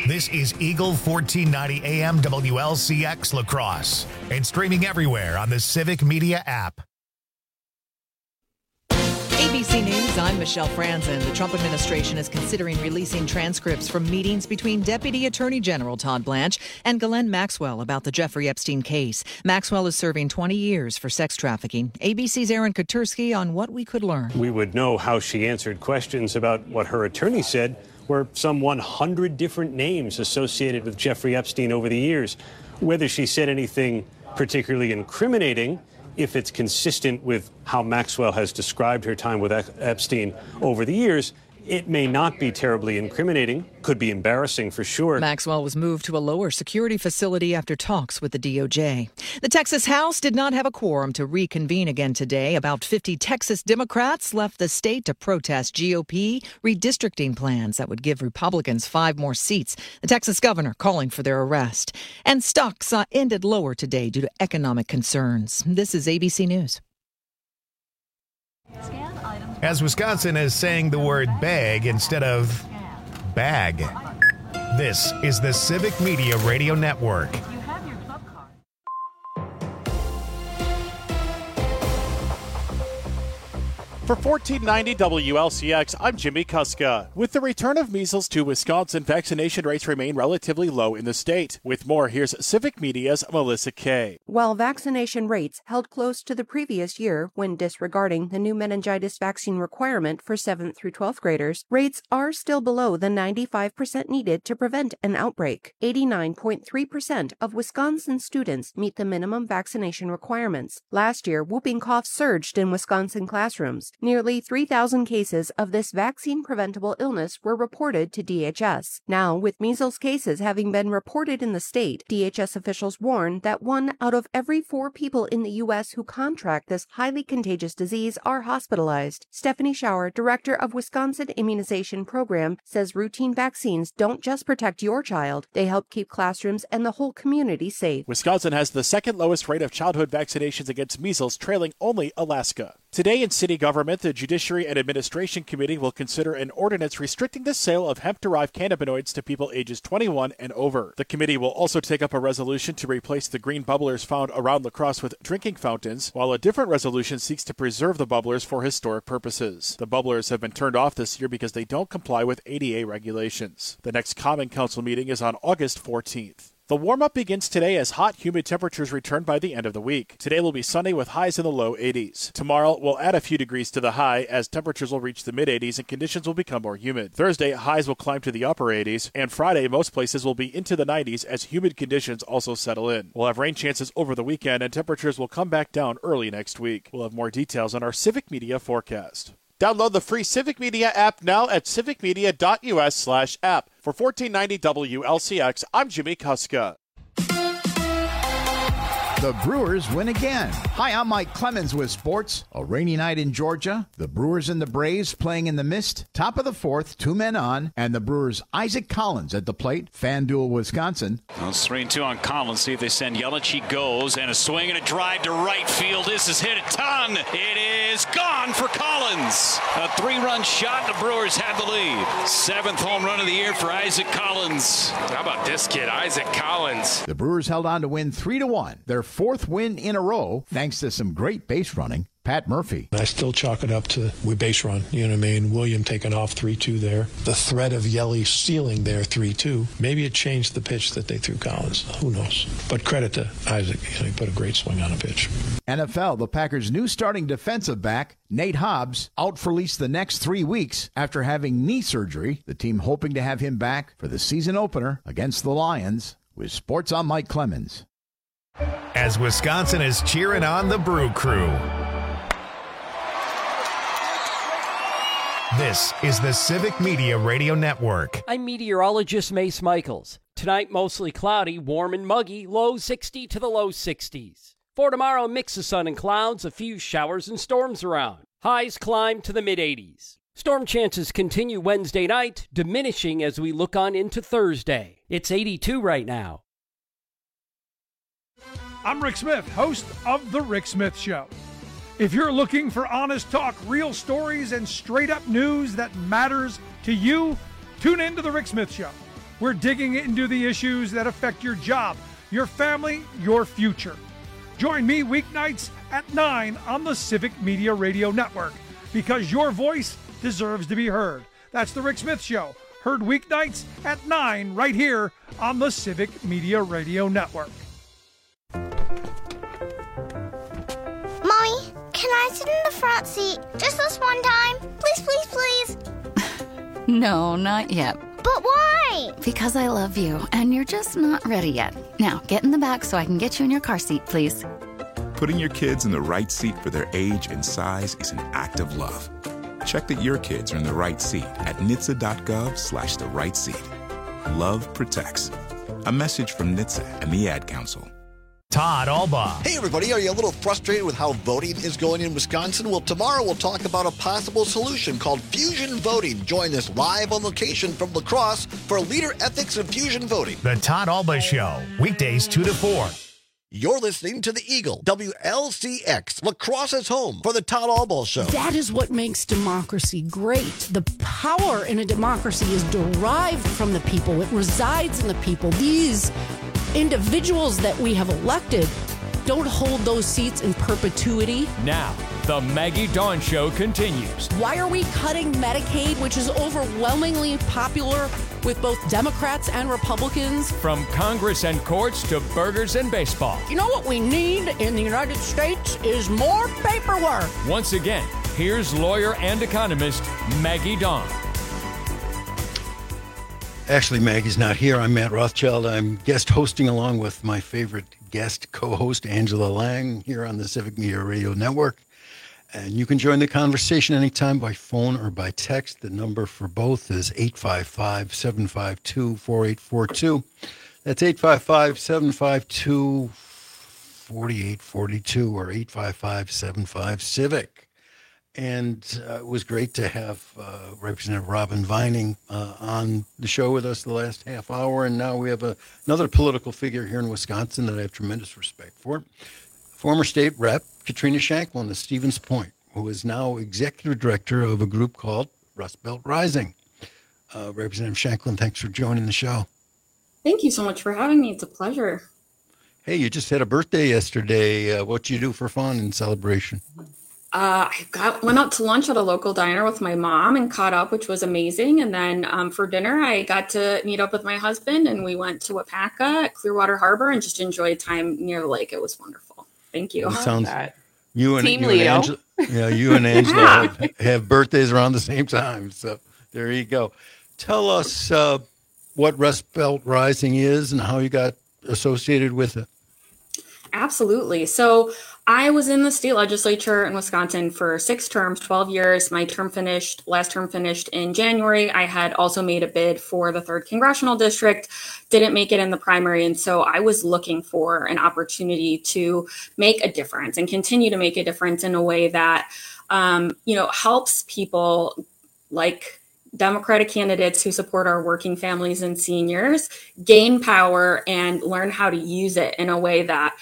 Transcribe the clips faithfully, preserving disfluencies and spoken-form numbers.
This is Eagle fourteen ninety A M W L C X La Crosse and streaming everywhere on the Civic Media app. A B C News, I'm Michelle Franzen. The Trump administration is considering releasing transcripts from meetings between Deputy Attorney General Todd Blanche and Ghislaine Maxwell about the Jeffrey Epstein case. Maxwell is serving twenty years for sex trafficking. A B C's Aaron Katersky on what we could learn. We would know how she answered questions about what her attorney said were some one hundred different names associated with Jeffrey Epstein over the years. Whether she said anything particularly incriminating, if it's consistent with how Maxwell has described her time with Epstein over the years, it may not be terribly incriminating, could be embarrassing for sure. Maxwell was moved to a lower security facility after talks with the D O J. The Texas House did not have a quorum to reconvene again today. About fifty Texas Democrats left the state to protest G O P redistricting plans that would give Republicans five more seats. The Texas governor calling for their arrest. And stocks uh, ended lower today due to economic concerns. This is A B C News. As Wisconsin is saying the word bag instead of bag. This is the Civic Media Radio Network. For fourteen ninety W L C X, I'm Jimmy Kuska. With the return of measles to Wisconsin, vaccination rates remain relatively low in the state. With more, here's Civic Media's Melissa Kay. While vaccination rates held close to the previous year when disregarding the new meningitis vaccine requirement for seventh through twelfth graders, rates are still below the ninety-five percent needed to prevent an outbreak. eighty-nine point three percent of Wisconsin students meet the minimum vaccination requirements. Last year, whooping cough surged in Wisconsin classrooms. Nearly three thousand cases of this vaccine-preventable illness were reported to D H S. Now, with measles cases having been reported in the state, D H S officials warn that one out of every four people in the U S who contract this highly contagious disease are hospitalized. Stephanie Schauer, director of Wisconsin Immunization Program, says routine vaccines don't just protect your child, they help keep classrooms and the whole community safe. Wisconsin has the second lowest rate of childhood vaccinations against measles, trailing only Alaska. Today in city government, the Judiciary and Administration Committee will consider an ordinance restricting the sale of hemp-derived cannabinoids to people ages twenty-one and over. The committee will also take up a resolution to replace the green bubblers found around La Crosse with drinking fountains, while a different resolution seeks to preserve the bubblers for historic purposes. The bubblers have been turned off this year because they don't comply with A D A regulations. The next Common Council meeting is on August fourteenth. The warm-up begins today as hot, humid temperatures return by the end of the week. Today will be sunny with highs in the low eighties. Tomorrow will add a few degrees to the high as temperatures will reach the mid-eighties and conditions will become more humid. Thursday, highs will climb to the upper eighties, and Friday, most places will be into the nineties as humid conditions also settle in. We'll have rain chances over the weekend and temperatures will come back down early next week. We'll have more details on our Civic Media forecast. Download the free Civic Media app now at civicmedia.us slash app. For fourteen ninety W L C X, I'm Jimmy Kuska. The Brewers win again. Hi, I'm Mike Clemens with sports. A rainy night in Georgia. The Brewers and the Braves playing in the mist. Top of the fourth, two men on. And the Brewers' Isaac Collins at the plate. FanDuel, Wisconsin. Well, it's three and two on Collins. See if they send Yelich. He goes. And a swing and a drive to right field. This is hit a ton. It is gone for Collins. A three-run shot. The Brewers had the lead. Seventh home run of the year for Isaac Collins. How about this kid, Isaac Collins? The Brewers held on to win three to one. Their fourth win in a row, thanks to some great base running. Pat Murphy. I still chalk it up to we base run. You know what I mean? William taking off three two there. The threat of Yelly stealing there three two. Maybe it changed the pitch that they threw Collins. Who knows? But credit to Isaac. You know, he put a great swing on a pitch. N F L, the Packers' new starting defensive back, Nate Hobbs, out for at least the next three weeks after having knee surgery. The team hoping to have him back for the season opener against the Lions. With sports, I'm Mike Clemens. As Wisconsin is cheering on the Brew Crew. This is the Civic Media Radio Network. I'm meteorologist Mace Michaels. Tonight, mostly cloudy, warm and muggy, low sixty to the low sixties. For tomorrow, a mix of sun and clouds, a few showers and storms around. Highs climb to the mid-eighties. Storm chances continue Wednesday night, diminishing as we look on into Thursday. It's eighty-two right now. I'm Rick Smith, host of The Rick Smith Show. If you're looking for honest talk, real stories, and straight-up news that matters to you, tune in to The Rick Smith Show. We're digging into the issues that affect your job, your family, your future. Join me weeknights at nine on the Civic Media Radio Network, because your voice deserves to be heard. That's The Rick Smith Show, heard weeknights at nine right here on the Civic Media Radio Network. Mommy, can I sit in the front seat just this one time? Please, please, please. No, not yet. But why? Because I love you, and you're just not ready yet. Now, get in the back so I can get you in your car seat, please. Putting your kids in the right seat for their age and size is an act of love. Check that your kids are in the right seat at N H T S A dot gov slash the right seat. Love protects. A message from N H T S A and the Ad Council. Todd Albaugh. Hey, everybody. Are you a little frustrated with how voting is going in Wisconsin? Well, tomorrow we'll talk about a possible solution called fusion voting. Join us live on location from La Crosse for Leader Ethics and Fusion Voting. The Todd Albaugh Show, weekdays two to four. You're listening to the Eagle, W L C X, La Crosse's home for the Todd Albaugh Show. That is what makes democracy great. The power in a democracy is derived from the people. It resides in the people. These individuals that we have elected don't hold those seats in perpetuity. Now, the Maggie Dawn Show continues. Why are we cutting Medicaid, which is overwhelmingly popular with both Democrats and Republicans? From Congress and courts to burgers and baseball. You know what we need in the United States is more paperwork. Once again, here's lawyer and economist Maggie Dawn. Actually, Maggie's not here. I'm Matt Rothschild. I'm guest hosting along with my favorite guest co-host, Angela Lang, here on the Civic Media Radio Network. And you can join the conversation anytime by phone or by text. The number for both is eight five five, seven five two, four eight four two. That's eight five five, seven five two, four eight four two or eight five five, seven five, CIVIC. And uh, it was great to have uh, Representative Robin Vining uh, on the show with us the last half hour. And now we have a, another political figure here in Wisconsin that I have tremendous respect for. Former state rep Katrina Shanklin of Stevens Point, who is now executive director of a group called Rust Belt Rising. Uh, Representative Shanklin, thanks for joining the show. Thank you so much for having me. It's a pleasure. Hey, you just had a birthday yesterday. Uh, what you do for fun and celebration? Uh, I got went out to lunch at a local diner with my mom and caught up, which was amazing. And then um, for dinner, I got to meet up with my husband, and we went to Wapaka at Clearwater Harbor and just enjoyed time near the lake. It was wonderful. Thank you. It sounds you and, Team you and Leo. Angela, yeah, you and Angela Yeah. have, have birthdays around the same time. So there you go. Tell us uh, what Rust Belt Rising is and how you got associated with it. Absolutely. So I was in the state legislature in Wisconsin for six terms, twelve years. My term finished, last term finished in January. I had also made a bid for the third congressional district, didn't make it in the primary. And so I was looking for an opportunity to make a difference and continue to make a difference in a way that, um, you know, helps people like Democratic candidates who support our working families and seniors gain power and learn how to use it in a way that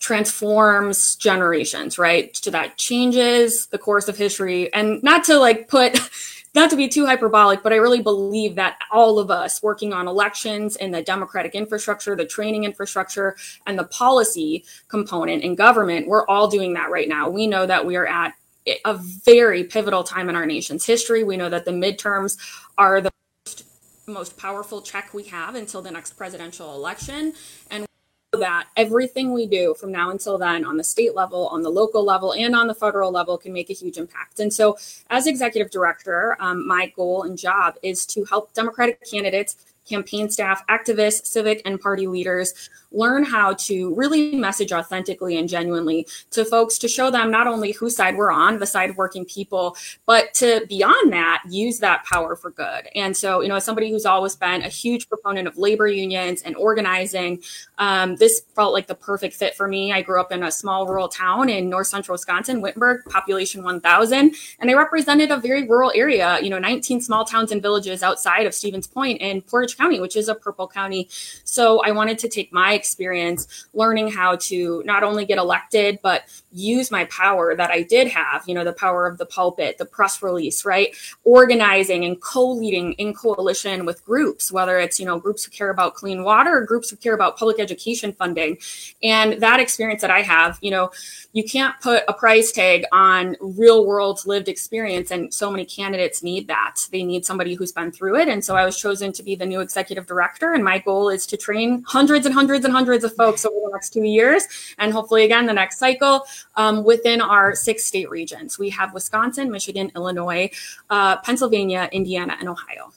transforms generations, right? So that changes the course of history. And not to like put, not to be too hyperbolic, but I really believe that all of us working on elections and the democratic infrastructure, the training infrastructure, and the policy component in government, we're all doing that right now. We know that we are at a very pivotal time in our nation's history. We know that the midterms are the most, most powerful check we have until the next presidential election. And that everything we do from now until then on the state level, on the local level, and on the federal level can make a huge impact. And so as executive director, um, my goal and job is to help Democratic candidates, campaign staff, activists, civic and party leaders learn how to really message authentically and genuinely to folks to show them not only whose side we're on, the side of working people, but to beyond that, use that power for good. And so, you know, as somebody who's always been a huge proponent of labor unions and organizing, um, this felt like the perfect fit for me. I grew up in a small rural town in north central Wisconsin, Wittenberg, population one thousand, and I represented a very rural area, you know, nineteen small towns and villages outside of Stevens Point in Portage Orange County, which is a purple county. So I wanted to take my experience learning how to not only get elected, but use my power that I did have, you know, the power of the pulpit, the press release, right? Organizing and co-leading in coalition with groups, whether it's, you know, groups who care about clean water or groups who care about public education funding. And that experience that I have, you know, you can't put a price tag on real world lived experience. And so many candidates need that. They need somebody who's been through it. And so I was chosen to be the new executive director. And my goal is to train hundreds and hundreds and hundreds of folks over the next two years. And hopefully, again, the next cycle um, within our six state regions. We have Wisconsin, Michigan, Illinois, uh, Pennsylvania, Indiana, and Ohio.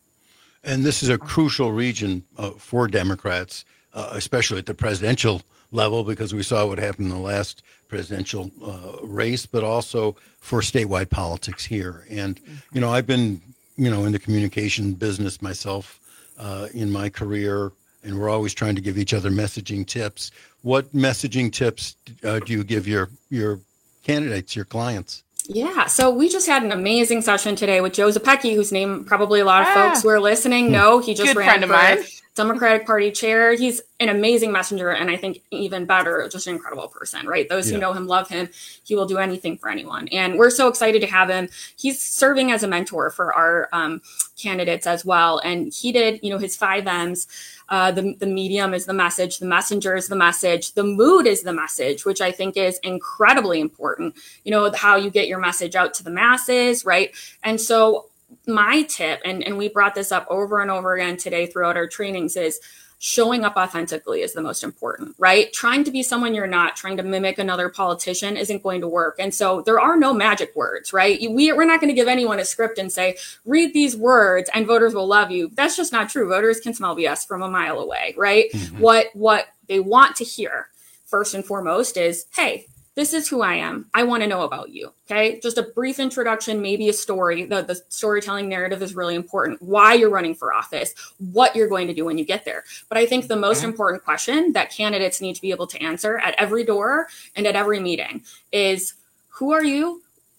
And this is a crucial region uh, for Democrats, uh, especially at the presidential level, because we saw what happened in the last presidential uh, race, but also for statewide politics here. And, you know, I've been, you know, in the communication business myself uh, in my career, and we're always trying to give each other messaging tips. What messaging tips uh, do you give your, your candidates, your clients? Yeah, so we just had an amazing session today with Joe Zepecki, whose name probably a lot of ah. folks who are listening know. He just Good ran friend for of mine. Democratic Party chair. He's an amazing messenger, and I think even better, just an incredible person, right? Those Yeah. who know him love him. He will do anything for anyone. And we're so excited to have him. He's serving as a mentor for our um, candidates as well. And he did, you know, his five M's. Uh, the, the medium is the message, the messenger is the message, the mood is the message, which I think is incredibly important. You know, how you get your message out to the masses, right? And so my tip, and, and we brought this up over and over again today throughout our trainings, is showing up authentically is the most important, right? Trying to be someone you're not, trying to mimic another politician isn't going to work. And so there are no magic words, right? We, we're not going to give anyone a script and say, read these words and voters will love you. That's just not true. Voters can smell B S from a mile away, right? Mm-hmm. What, what they want to hear first and foremost is, hey, this is who I am. I want to know about you. Okay. Just a brief introduction, maybe a story. The, the storytelling narrative is really important. Why you're running for office, what you're going to do when you get there. But I think the most mm-hmm. important question that candidates need to be able to answer at every door and at every meeting is, who are you?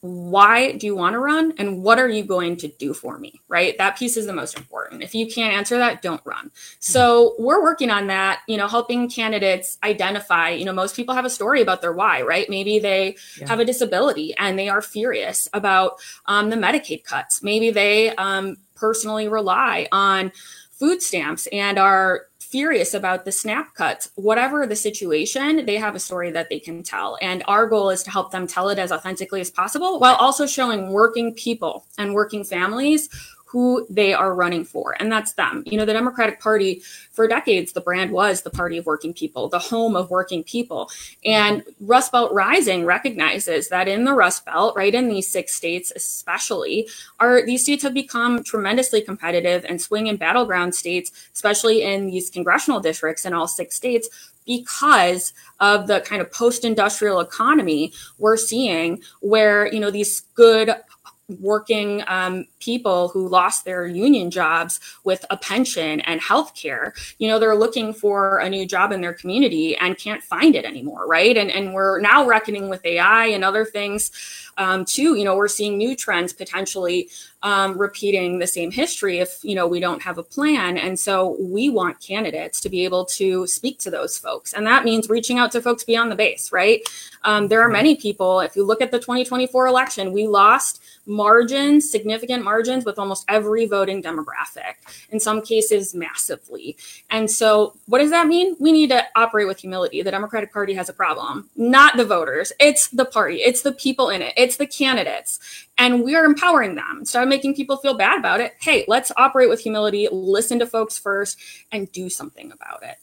Why do you want to run? And what are you going to do for me? Right? That piece is the most important. If you can't answer that, don't run. So we're working on that, you know, helping candidates identify, you know, most people have a story about their why, right? Maybe they yeah. have a disability and they are furious about um, the Medicaid cuts. Maybe they um, personally rely on food stamps and are furious about the SNAP cuts. Whatever the situation, they have a story that they can tell. And our goal is to help them tell it as authentically as possible, while also showing working people and working families who they are running for. And that's them. You know, the Democratic Party, for decades, the brand was the party of working people, the home of working people. And Rust Belt Rising recognizes that in the Rust Belt, right, in these six states especially, are these states have become tremendously competitive and swing and battleground states, especially in these congressional districts in all six states, because of the kind of post-industrial economy we're seeing, where, you know, these good working um, people who lost their union jobs with a pension and health care, you know, they're looking for a new job in their community and can't find it anymore, right? And, and we're now reckoning with A I and other things um, too. You know, we're seeing new trends potentially um, repeating the same history if, you know, we don't have a plan. And so we want candidates to be able to speak to those folks. And that means reaching out to folks beyond the base, right? Um, there are many people, if you look at the twenty twenty-four election, we lost margins, significant margins with almost every voting demographic, in some cases massively. And so what does that mean? We need to operate with humility. The Democratic Party has a problem, not the voters. It's the party. It's the people in it. It's the candidates. And we are empowering them. Instead of making people feel bad about it, hey, let's operate with humility, listen to folks first, and do something about it.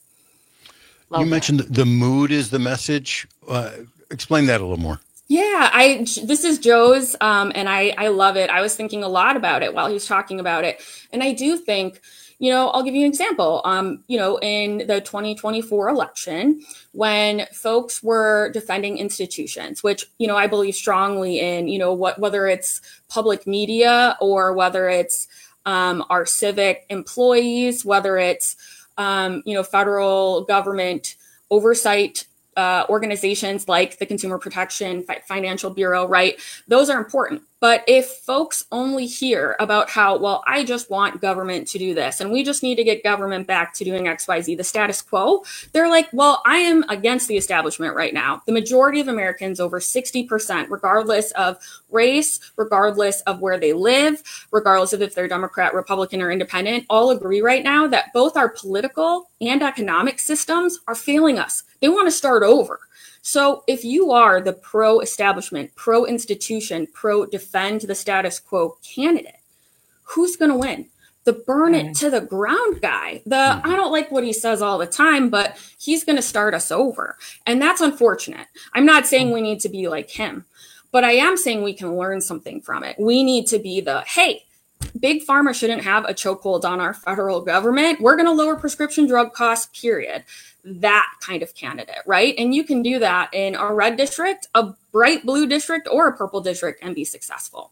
Love you that. mentioned the mood is the message. Uh, explain that a little more. Yeah, I this is Joe's, um, and I, I love it. I was thinking a lot about it while he was talking about it. And I do think, you know, I'll give you an example. Um, you know, in the twenty twenty-four election, when folks were defending institutions, which, you know, I believe strongly in, you know, what whether it's public media or whether it's um, our civic employees, whether it's, um, you know, federal government oversight Uh, organizations like the Consumer Protection Financial Bureau, right? Those are important. But if folks only hear about how, well, I just want government to do this, and we just need to get government back to doing X Y Z, the status quo, they're like, well, I am against the establishment right now. The majority of Americans, over sixty percent, regardless of race, regardless of where they live, regardless of if they're Democrat, Republican, or independent, all agree right now that both our political and economic systems are failing us. They want to start over. So if you are the pro-establishment, pro-institution, pro-defend the status quo candidate, who's going to win? The burn it to the ground guy. The mm. I don't like what he says all the time, but he's going to start us over. And that's unfortunate. I'm not saying we need to be like him, but I am saying we can learn something from it. We need to be the, hey, Big Pharma shouldn't have a chokehold on our federal government. We're going to lower prescription drug costs, period. That kind of candidate, right? And you can do that in a red district, a bright blue district, or a purple district and be successful.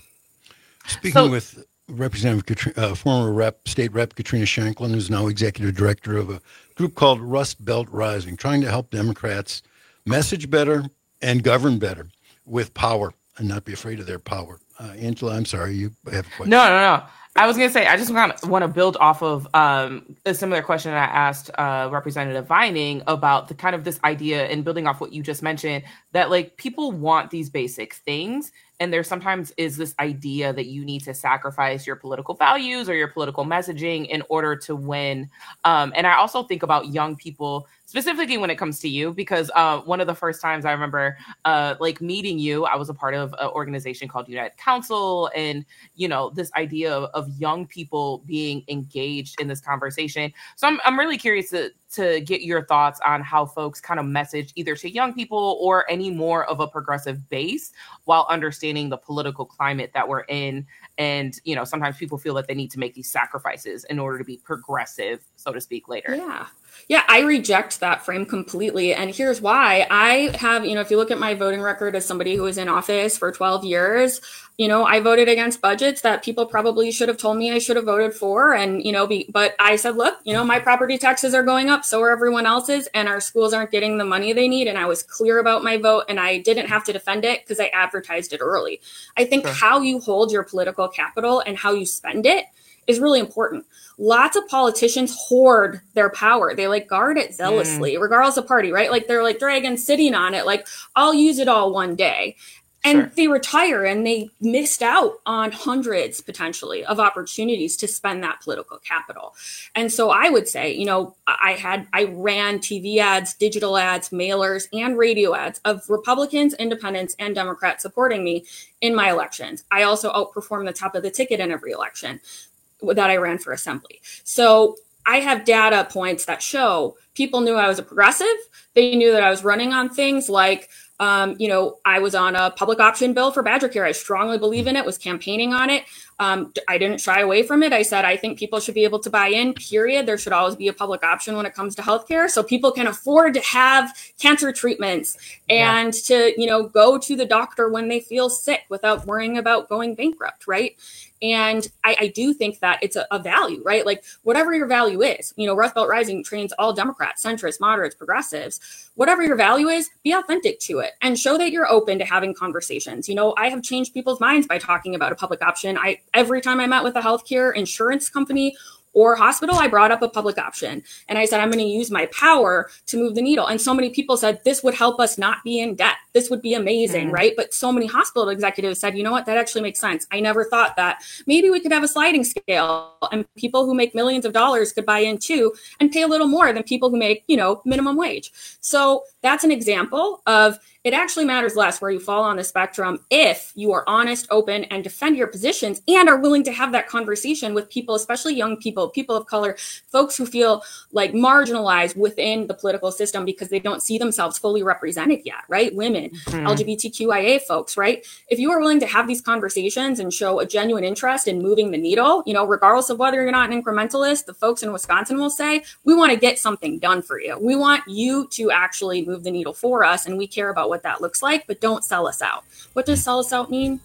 Speaking so, with Representative, uh, former rep, state rep Katrina Shanklin, who's now executive director of a group called Rust Belt Rising, trying to help Democrats message better and govern better with power and not be afraid of their power. Uh, Angela, I'm sorry, you have a question. No, no, no. I was going to say, I just kind of want to build off of um, a similar question I asked uh, Representative Vining about the kind of this idea and building off what you just mentioned, that like people want these basic things. And there sometimes is this idea that you need to sacrifice your political values or your political messaging in order to win. Um, and I also think about young people, specifically when it comes to you, because uh, one of the first times I remember uh, like meeting you, I was a part of an organization called United Council. And, you know, this idea of, of young people being engaged in this conversation. So I'm, I'm really curious to, to get your thoughts on how folks kind of message either to young people or any more of a progressive base while understanding the political climate that we're in. And, you know, sometimes people feel that they need to make these sacrifices in order to be progressive, so to speak, later. Yeah. Yeah, I reject that frame completely. And here's why. I have, you know, if you look at my voting record as somebody who was in office for twelve years, you know, I voted against budgets that people probably should have told me I should have voted for. And, you know, be, but I said, look, you know, my property taxes are going up, so are everyone else's, and our schools aren't getting the money they need. And I was clear about my vote, and I didn't have to defend it because I advertised it early. I think sure. how you hold your political capital and how you spend it is really important. Lots of politicians hoard their power. They like guard it zealously, mm. regardless of party, right? Like they're like dragon sitting on it. Like, I'll use it all one day. And sure. they retire and they missed out on hundreds potentially of opportunities to spend that political capital. And so I would say, you know, I had, I ran T V ads, digital ads, mailers, and radio ads of Republicans, independents, and Democrats supporting me in my elections. I also outperformed the top of the ticket in every election that I ran for assembly. So I have data points that show people knew I was a progressive. They knew that I was running on things like, um, you know, I was on a public option bill for Badger Care. I strongly believe in it, was campaigning on it. Um, I didn't shy away from it. I said, I think people should be able to buy in, period. There should always be a public option when it comes to healthcare, so people can afford to have cancer treatments and yeah. to, you know, go to the doctor when they feel sick without worrying about going bankrupt, right? And I, I do think that it's a, a value, right? Like whatever your value is, you know, Rust Belt Rising trains all Democrats, centrists, moderates, progressives, whatever your value is, be authentic to it and show that you're open to having conversations. You know, I have changed people's minds by talking about a public option. I, every time I met with a healthcare insurance company or hospital, I brought up a public option. And I said, I'm going to use my power to move the needle. And so many people said, this would help us not be in debt. This would be amazing, mm. right? But so many hospital executives said, you know what, that actually makes sense. I never thought that maybe we could have a sliding scale and people who make millions of dollars could buy in too and pay a little more than people who make, you know, minimum wage. So that's an example of it actually matters less where you fall on the spectrum if you are honest, open, and defend your positions and are willing to have that conversation with people, especially young people, people of color, folks who feel like marginalized within the political system because they don't see themselves fully represented yet, right? Women, mm-hmm. L G B T Q I A folks, right? If you are willing to have these conversations and show a genuine interest in moving the needle, you know, regardless of whether you're not an incrementalist, the folks in Wisconsin will say, we want to get something done for you. We want you to actually move the needle for us, and we care about what that looks like, but don't sell us out. What does sell us out mean?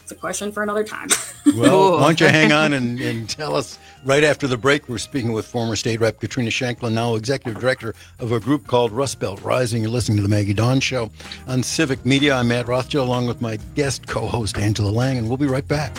it's a question for another time. Well, why don't you hang on and, and tell us right after the break. We're speaking with former State Rep Katrina Shanklin, now Executive Director of a group called Rust Belt Rising. You're listening to the Maggie Dawn Show on Civic Media. I'm Matt Rothschild, along with my guest co-host Angela Lang, and we'll be right back.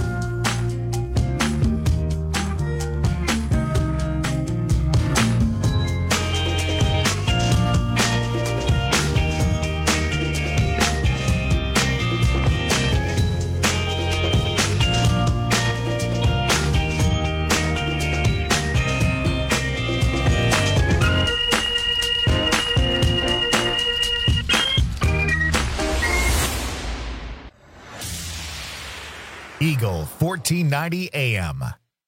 Eagle fourteen ninety A M.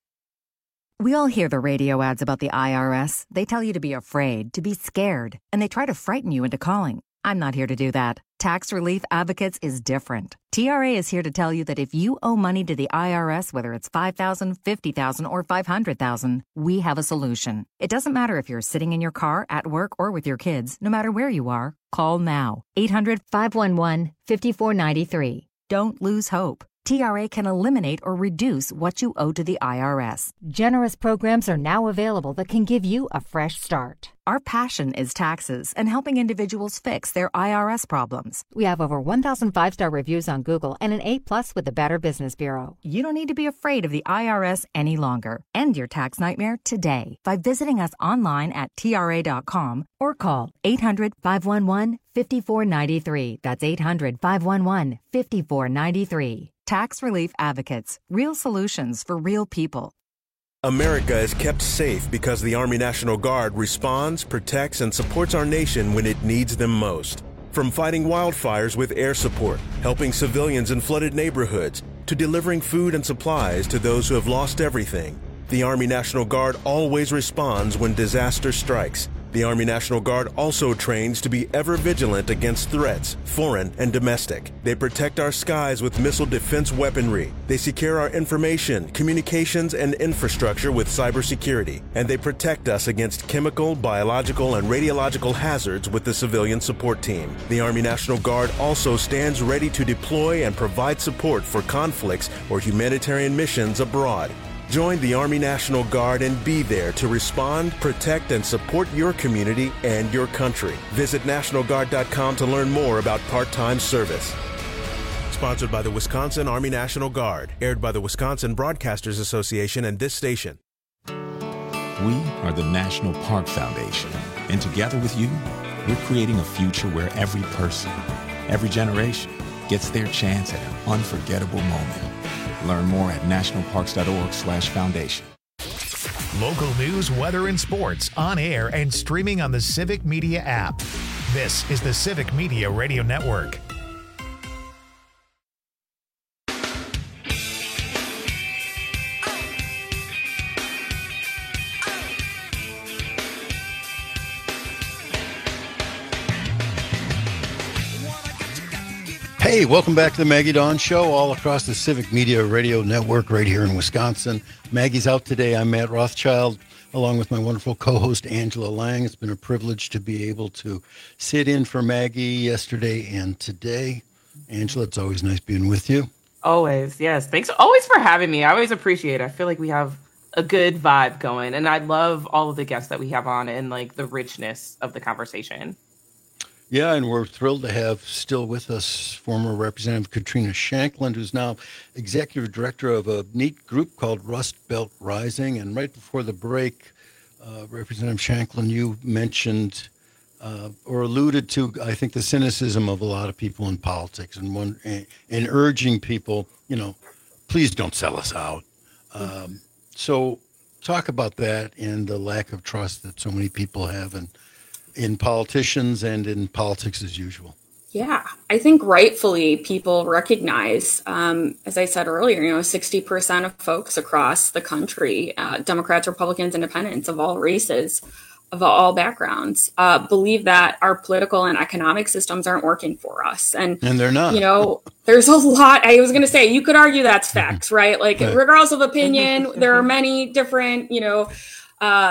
We all hear the radio ads about the I R S. They tell you to be afraid, to be scared, and they try to frighten you into calling. I'm not here to do that. Tax Relief Advocates is different. T R A is here to tell you that if you owe money to the I R S, whether it's five thousand dollars, fifty thousand dollars, or five hundred thousand dollars, we have a solution. It doesn't matter if you're sitting in your car, at work, or with your kids. No matter where you are, call now. eight hundred, five one one, five four nine three. Don't lose hope. T R A can eliminate or reduce what you owe to the I R S. Generous programs are now available that can give you a fresh start. Our passion is taxes and helping individuals fix their I R S problems. We have over one thousand five-star reviews on Google and an A plus with the Better Business Bureau. You don't need to be afraid of the I R S any longer. End your tax nightmare today by visiting us online at T R A dot com or call eight hundred, five one one, five four nine three. That's eight hundred, five one one, five four nine three. Tax Relief Advocates. Real solutions for real people. America is kept safe because the Army National Guard responds, protects, and supports our nation when it needs them most. From fighting wildfires with air support, helping civilians in flooded neighborhoods, to delivering food and supplies to those who have lost everything, the Army National Guard always responds when disaster strikes. The Army National Guard also trains to be ever vigilant against threats, foreign and domestic. They protect our skies with missile defense weaponry. They secure our information, communications, and infrastructure with cybersecurity. And they protect us against chemical, biological, and radiological hazards with the civilian support team. The Army National Guard also stands ready to deploy and provide support for conflicts or humanitarian missions abroad. Join the Army National Guard and be there to respond, protect, and support your community and your country. Visit National Guard dot com to learn more about part-time service. Sponsored by the Wisconsin Army National Guard. Aired by the Wisconsin Broadcasters Association and this station. We are the National Park Foundation. And together with you, we're creating a future where every person, every generation, gets their chance at an unforgettable moment. Learn more at national parks dot org slash foundation. Local news, weather, and sports on air and streaming on the Civic Media app. This is the Civic Media Radio Network. Hey, welcome back to the Maggie Dawn Show, all across the Civic Media Radio Network right here in Wisconsin. Maggie's out today. I'm Matt Rothschild, along with my wonderful co-host Angela Lang. It's been a privilege to be able to sit in for Maggie yesterday and today. Angela, it's always nice being with you. Always, yes. Thanks always for having me. I always appreciate it. I feel like we have a good vibe going, and I love all of the guests that we have on and like the richness of the conversation. Yeah, and we're thrilled to have still with us former Representative Katrina Shanklin, who's now Executive Director of a neat group called Rust Belt Rising. And right before the break, uh, Representative Shanklin, you mentioned uh, or alluded to, I think, the cynicism of a lot of people in politics and, one, and, and urging people, you know, please don't sell us out. Um, so talk about that and the lack of trust that so many people have in in politicians and in politics as usual. Yeah, I think rightfully people recognize, um, as I said earlier, you know, sixty percent of folks across the country, uh, Democrats, Republicans, Independents of all races, of all backgrounds, uh, believe that our political and economic systems aren't working for us. And, and they're not. You know, there's a lot. I was going to say, you could argue that's facts, right? Like, right. Regardless of opinion, there are many different, you know, uh,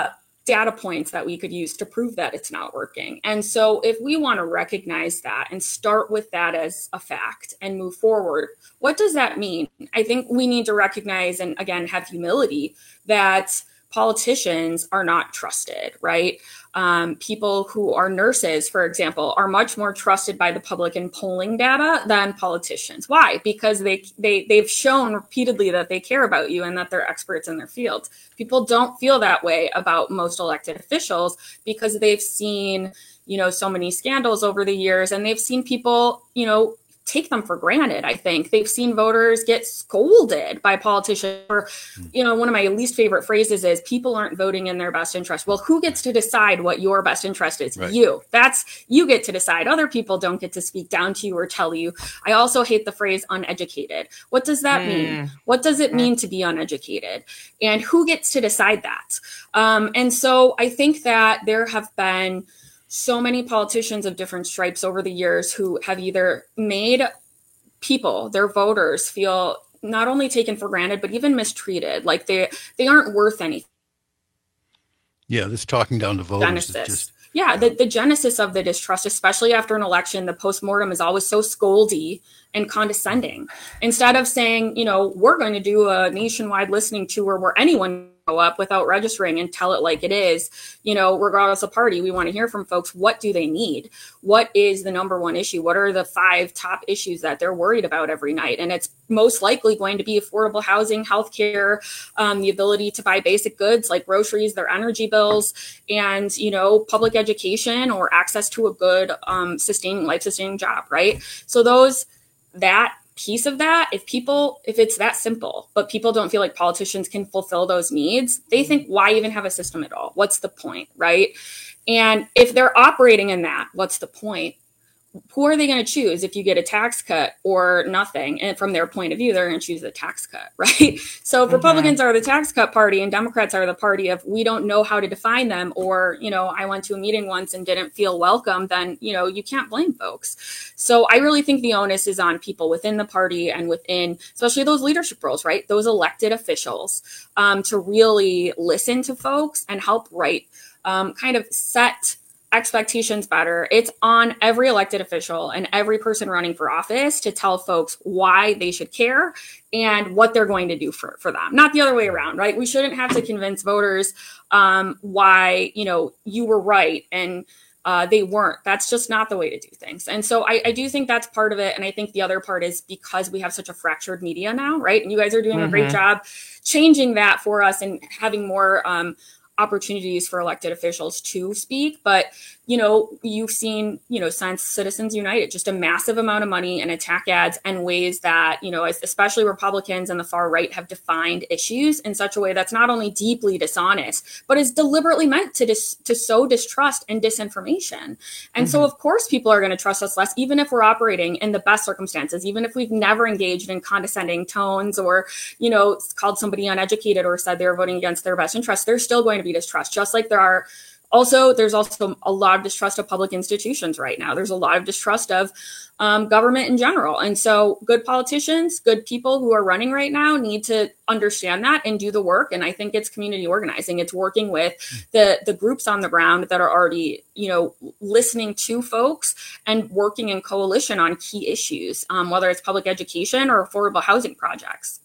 data points that we could use to prove that it's not working. And so if we want to recognize that and start with that as a fact and move forward, what does that mean? I think we need to recognize and, again, have humility that politicians are not trusted, right? Um, people who are nurses, for example, are much more trusted by the public in polling data than politicians. Why? Because they, they, they've shown repeatedly that they care about you and that they're experts in their field. People don't feel that way about most elected officials because they've seen, you know, so many scandals over the years, and they've seen people, you know, take them for granted. I think they've seen voters get scolded by politicians. Or, you know, one of my least favorite phrases is people aren't voting in their best interest. Well, who gets to decide what your best interest is? Right. You. That's, you get to decide. Other people don't get to speak down to you or tell you. I also hate the phrase uneducated. What does that mm. mean? What does it mean to be uneducated? And who gets to decide that? Um, and so I think that there have been so many politicians of different stripes over the years who have either made people, their voters, feel not only taken for granted, but even mistreated, like they they aren't worth anything. Yeah, this talking down to voters Genesis. is just... Yeah, the, the genesis of the distrust, especially after an election, the postmortem is always so scoldy and condescending. Instead of saying, you know, we're going to do a nationwide listening tour where anyone go up without registering and tell it like it is, you know, regardless of party, we want to hear from folks. What do they need? What is the number one issue? What are the five top issues that they're worried about every night? And it's most likely going to be affordable housing, healthcare, um, the ability to buy basic goods like groceries, their energy bills, and, you know, public education or access to a good, um, sustaining, life-sustaining job, right? So those, that piece of that, if people, if it's that simple, but people don't feel like politicians can fulfill those needs, they think, why even have a system at all? What's the point, right? And if they're operating in that, what's the point? Who are they going to choose if you get a tax cut or nothing? And from their point of view, they're going to choose the tax cut, right? So if mm-hmm. Republicans are the tax cut party and Democrats are the party of we don't know how to define them, or, you know, I went to a meeting once and didn't feel welcome, then, you know, you can't blame folks. So I really think the onus is on people within the party and within, especially those leadership roles, right? Those elected officials, um, to really listen to folks and help write, um, kind of set expectations better. It's on every elected official and every person running for office to tell folks why they should care and what they're going to do for, for them. Not the other way around, right? We shouldn't have to convince voters um, why, you know, you were right and uh, they weren't. That's just not the way to do things. And so I, I do think that's part of it. And I think the other part is because we have such a fractured media now, right? And you guys are doing mm-hmm. a great job changing that for us and having more um, opportunities for elected officials to speak. But, you know, you've seen, you know, since Citizens United, just a massive amount of money and attack ads and ways that, you know, especially Republicans and the far right have defined issues in such a way that's not only deeply dishonest, but is deliberately meant to dis- to sow distrust and disinformation. And mm-hmm. so, of course, people are going to trust us less, even if we're operating in the best circumstances, even if we've never engaged in condescending tones or, you know, called somebody uneducated or said they were voting against their best interest. There's still going to be distrust, just like there are Also, there's also a lot of distrust of public institutions right now. There's a lot of distrust of um, government in general. And so good politicians, good people who are running right now need to understand that and do the work. And I think it's community organizing. It's working with the, the groups on the ground that are already, you know, listening to folks and working in coalition on key issues, um, whether it's public education or affordable housing projects.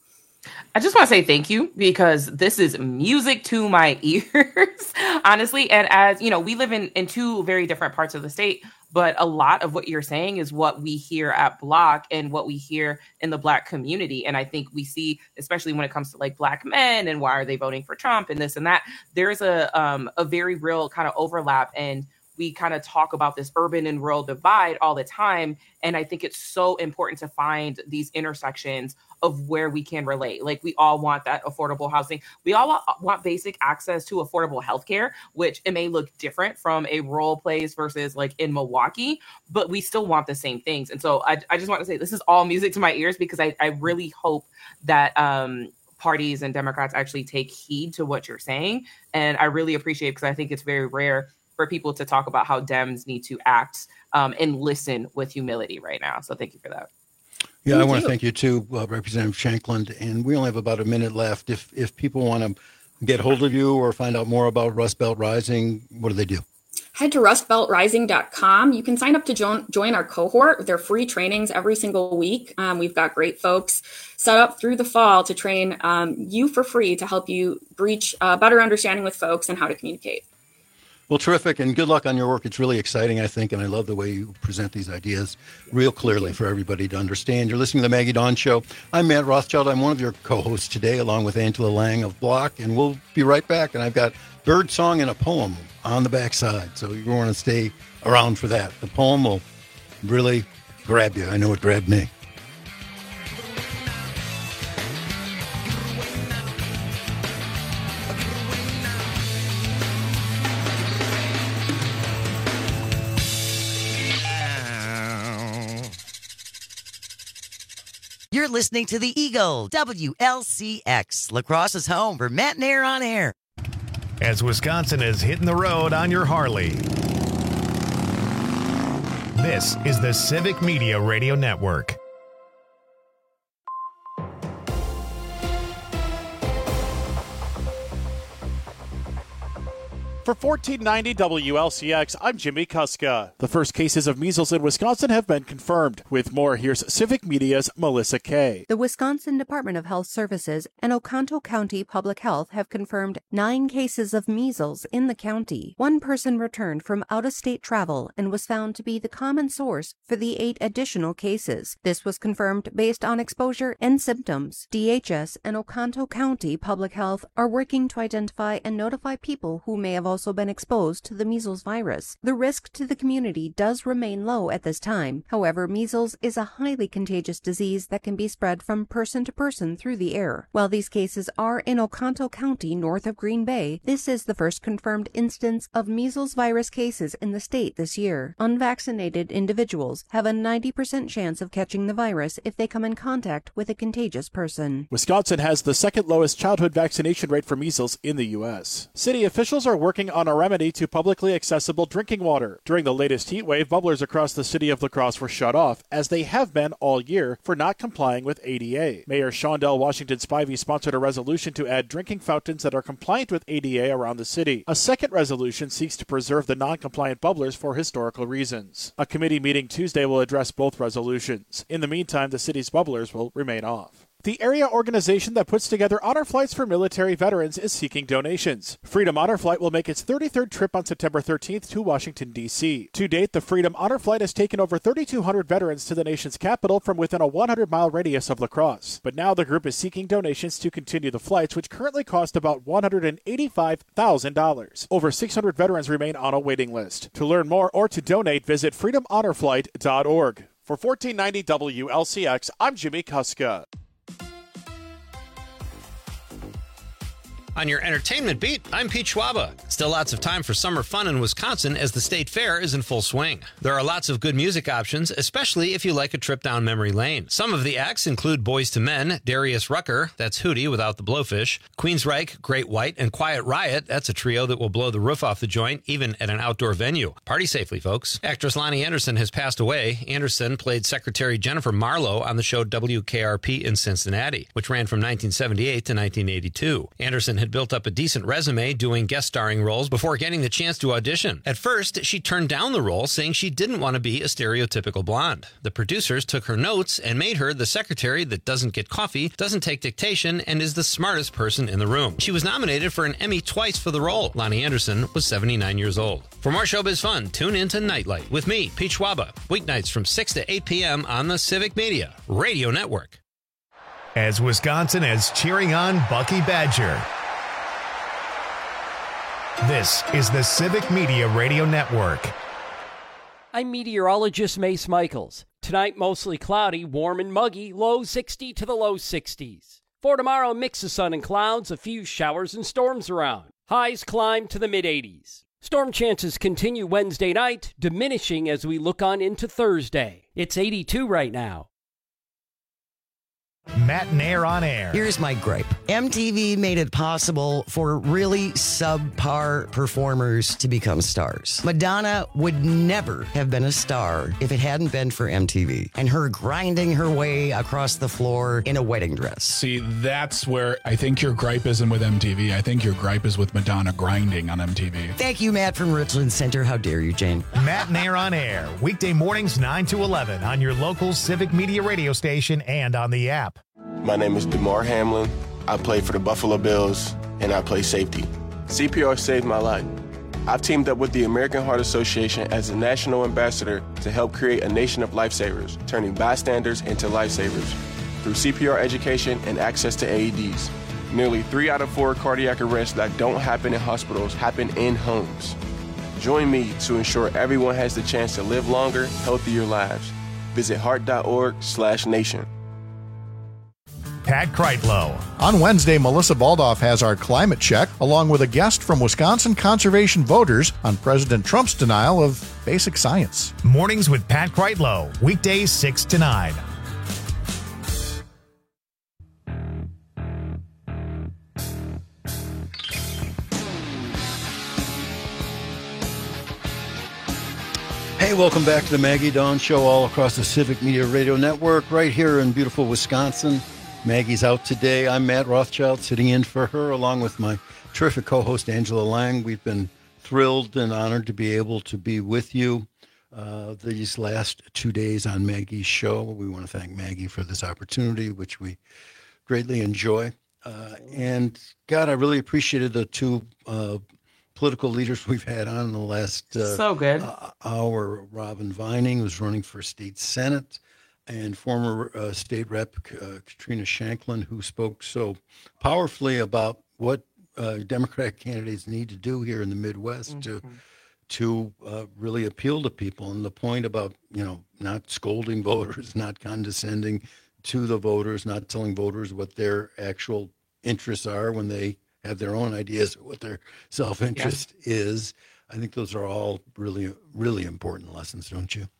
I just want to say thank you, because this is music to my ears, honestly. And as you know, we live in, in two very different parts of the state, but a lot of what you're saying is what we hear at Block and what we hear in the Black community. And I think we see, especially when it comes to like Black men and why are they voting for Trump and this and that, there's a um, a very real kind of overlap. And we kind of talk about this urban and rural divide all the time. And I think it's so important to find these intersections of where we can relate. Like, we all want that affordable housing. We all want basic access to affordable healthcare, which it may look different from a rural place versus like in Milwaukee, but we still want the same things. And so I, I just want to say this is all music to my ears, because I, I really hope that um, parties and Democrats actually take heed to what you're saying. And I really appreciate it, because I think it's very rare for people to talk about how Dems need to act um, and listen with humility right now. So thank you for that. Yeah, Thank I want you. to thank you too, uh, Representative Shankland. And we only have about a minute left. If if people want to get hold of you or find out more about Rust Belt Rising, what do they do? Head to rust belt rising dot com. You can sign up to join, join our cohort. They're free trainings every single week. Um, we've got great folks set up through the fall to train um, you for free to help you reach a better understanding with folks and how to communicate. Well, terrific, and good luck on your work. It's really exciting, I think, and I love the way you present these ideas real clearly for everybody to understand. You're listening to the Maggie Dawn Show. I'm Matt Rothschild. I'm one of your co-hosts today, along with Angela Lang of Block, and we'll be right back. And I've got bird song and a poem on the backside, so you want to stay around for that. The poem will really grab you. I know it grabbed me. You're listening to the Eagle, W L C X, La Crosse's home for Matt and Air on Air. As Wisconsin is hitting the road on your Harley. This is the Civic Media Radio Network. For fourteen ninety W L C X, I'm Jimmy Kuska. The first cases of measles in Wisconsin have been confirmed. With more, here's Civic Media's Melissa Kay. The Wisconsin Department of Health Services and Oconto County Public Health have confirmed nine cases of measles in the county. One person returned from out-of-state travel and was found to be the common source for the eight additional cases. This was confirmed based on exposure and symptoms. D H S and Oconto County Public Health are working to identify and notify people who may have also also been exposed to the measles virus. The risk to the community does remain low at this time. However, measles is a highly contagious disease that can be spread from person to person through the air. While these cases are in Oconto County, north of Green Bay, this is the first confirmed instance of measles virus cases in the state this year. Unvaccinated individuals have a ninety percent chance of catching the virus if they come in contact with a contagious person. Wisconsin has the second lowest childhood vaccination rate for measles in the U S. City officials are working on a remedy to publicly accessible drinking water. During the latest heat wave, bubblers across the city of La Crosse were shut off, as they have been all year, for not complying with A D A. Mayor Shondell Washington Spivey sponsored a resolution to add drinking fountains that are compliant with A D A around the city. A second resolution seeks to preserve the non-compliant bubblers for historical reasons. A committee meeting Tuesday will address both resolutions. In the meantime, the city's bubblers will remain off. The area organization that puts together honor flights for military veterans is seeking donations. Freedom Honor Flight will make its thirty-third trip on September thirteenth to Washington, D C. To date, the Freedom Honor Flight has taken over thirty-two hundred veterans to the nation's capital from within a one hundred mile radius of La Crosse. But now the group is seeking donations to continue the flights, which currently cost about one hundred eighty-five thousand dollars. Over six hundred veterans remain on a waiting list. To learn more or to donate, visit freedom honor flight dot org. For fourteen ninety W L C X, I'm Jimmy Kuska. On your entertainment beat, I'm Pete Schwaba. Still lots of time for summer fun in Wisconsin as the state fair is in full swing. There are lots of good music options, especially if you like a trip down memory lane. Some of the acts include Boyz two Men, Darius Rucker, that's Hootie without the blowfish, Queensryche, Great White, and Quiet Riot, that's a trio that will blow the roof off the joint, even at an outdoor venue. Party safely, folks. Actress Lonnie Anderson has passed away. Anderson played Secretary Jennifer Marlowe on the show W K R P in Cincinnati, which ran from nineteen seventy-eight to nineteen eighty-two. Anderson had built up a decent resume doing guest starring roles before getting the chance to audition. At first, she turned down the role, saying she didn't want to be a stereotypical blonde. The producers took her notes and made her the secretary that doesn't get coffee, doesn't take dictation, and is the smartest person in the room. She was nominated for an Emmy twice for the role. Lonnie Anderson was seventy-nine years old. For more showbiz fun, tune in to Nightlight with me, Pete Schwaba, weeknights from six to eight p.m. on the Civic Media Radio Network. As Wisconsin is cheering on Bucky Badger. This is the Civic Media Radio Network. I'm meteorologist Mace Michaels. Tonight, mostly cloudy, warm and muggy, low sixty to the low sixties. For tomorrow, mix of sun and clouds, a few showers and storms around. Highs climb to the mid-eighties. Storm chances continue Wednesday night, diminishing as we look on into Thursday. It's eighty-two right now. Matt Nair on air. Here's my gripe. M T V made it possible for really subpar performers to become stars. Madonna would never have been a star if it hadn't been for M T V and her grinding her way across the floor in a wedding dress. See, that's where I think your gripe isn't with M T V. I think your gripe is with Madonna grinding on M T V. Thank you, Matt from Richland Center. How dare you, Jane? Matt Nair on air. Weekday mornings nine to eleven on your local Civic Media radio station and on the app. My name is DeMar Hamlin. I play for the Buffalo Bills, and I play safety. C P R saved my life. I've teamed up with the American Heart Association as a national ambassador to help create a nation of lifesavers, turning bystanders into lifesavers through C P R education and access to A E Ds. Nearly three out of four cardiac arrests that don't happen in hospitals happen in homes. Join me to ensure everyone has the chance to live longer, healthier lives. Visit heart.org slash nation. Pat Kreitlow. On Wednesday, Melissa Baldoff has our climate check, along with a guest from Wisconsin conservation voters on President Trump's denial of basic science. Mornings with Pat Kreitlow, weekdays six to nine. Hey, welcome back to the Maggie Dawn Show all across the Civic Media Radio Network, right here in beautiful Wisconsin. Maggie's out today. I'm Matt Rothschild, sitting in for her, along with my terrific co-host, Angela Lang. We've been thrilled and honored to be able to be with you uh, these last two days on Maggie's show. We want to thank Maggie for this opportunity, which we greatly enjoy. Uh, and, God, I really appreciated the two uh, political leaders we've had on in the last uh, so good. Uh, hour. Robin Vining, who's running for state senate, and former uh, state rep uh, Katrina Shanklin, who spoke so powerfully about what uh, Democratic candidates need to do here in the Midwest mm-hmm. to to uh, really appeal to people. And the point about, you know, not scolding voters, not condescending to the voters, not telling voters what their actual interests are when they have their own ideas of what their self-interest yeah. is. I think those are all really, really important lessons, don't you?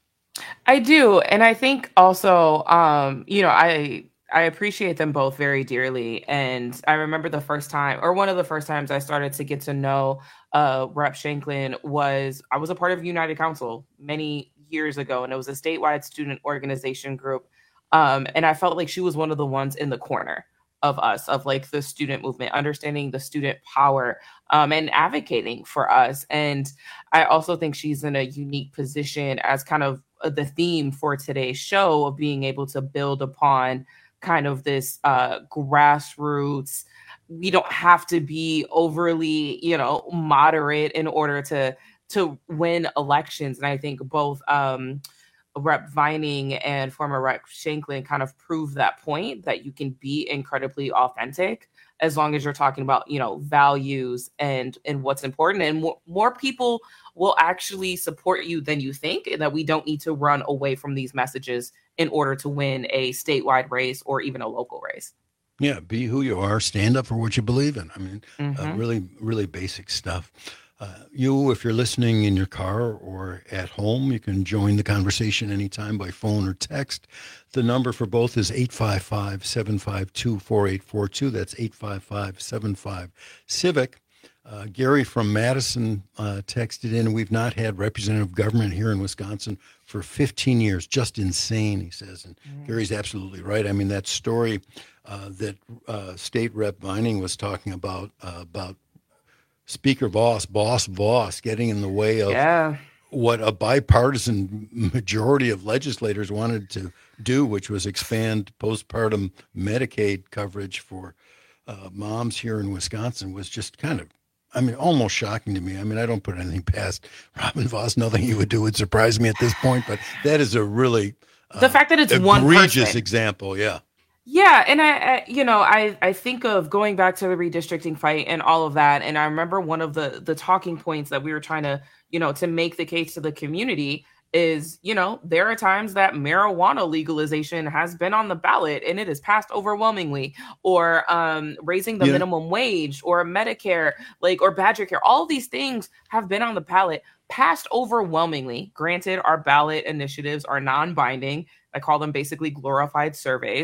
I do. And I think also, um, you know, I I appreciate them both very dearly. And I remember the first time, or one of the first times I started to get to know uh, Rep Shanklin was, I was a part of United Council many years ago, and it was a statewide student organization group. Um, and I felt like she was one of the ones in the corner of us, of like the student movement, understanding the student power um, and advocating for us. And I also think she's in a unique position as kind of the theme for today's show of being able to build upon kind of this uh, grassroots. We don't have to be overly, you know, moderate in order to to win elections. And I think both um, Rep Vining and former Rep Shanklin kind of prove that point, that you can be incredibly authentic as long as you're talking about, you know, values and and what's important. And more, more people will actually support you than you think, and that we don't need to run away from these messages in order to win a statewide race or even a local race. Yeah, be who you are, stand up for what you believe in. I mean, mm-hmm. uh, really, really basic stuff. Uh, you, if you're listening in your car or at home, you can join the conversation anytime by phone or text. The number for both is eight five five, seven five two, four eight four two. That's eight five five, seven five, CIVIC. Uh, Gary from Madison uh, texted in, we've not had representative government here in Wisconsin for fifteen years. Just insane, he says. And mm-hmm. Gary's absolutely right. I mean, that story uh, that uh, State Rep Vining was talking about, uh, about Speaker Voss, Boss Voss, getting in the way of yeah. what a bipartisan majority of legislators wanted to do, which was expand postpartum Medicaid coverage for uh, moms here in Wisconsin, was just kind of, I mean, almost shocking to me. I mean, I don't put anything past Robin Voss. Nothing he would do would surprise me at this point, but that is a really uh, the fact that it's one egregious person. example. Yeah. Yeah. And I, I, you know, I, I think of going back to the redistricting fight and all of that. And I remember one of the, the talking points that we were trying to, you know, to make the case to the community is, you know, there are times that marijuana legalization has been on the ballot and it has passed overwhelmingly, or um, raising the yeah. minimum wage, or Medicare, like, or Badger Care. All these things have been on the ballot, passed overwhelmingly. Granted, our ballot initiatives are non-binding. I call them basically glorified surveys.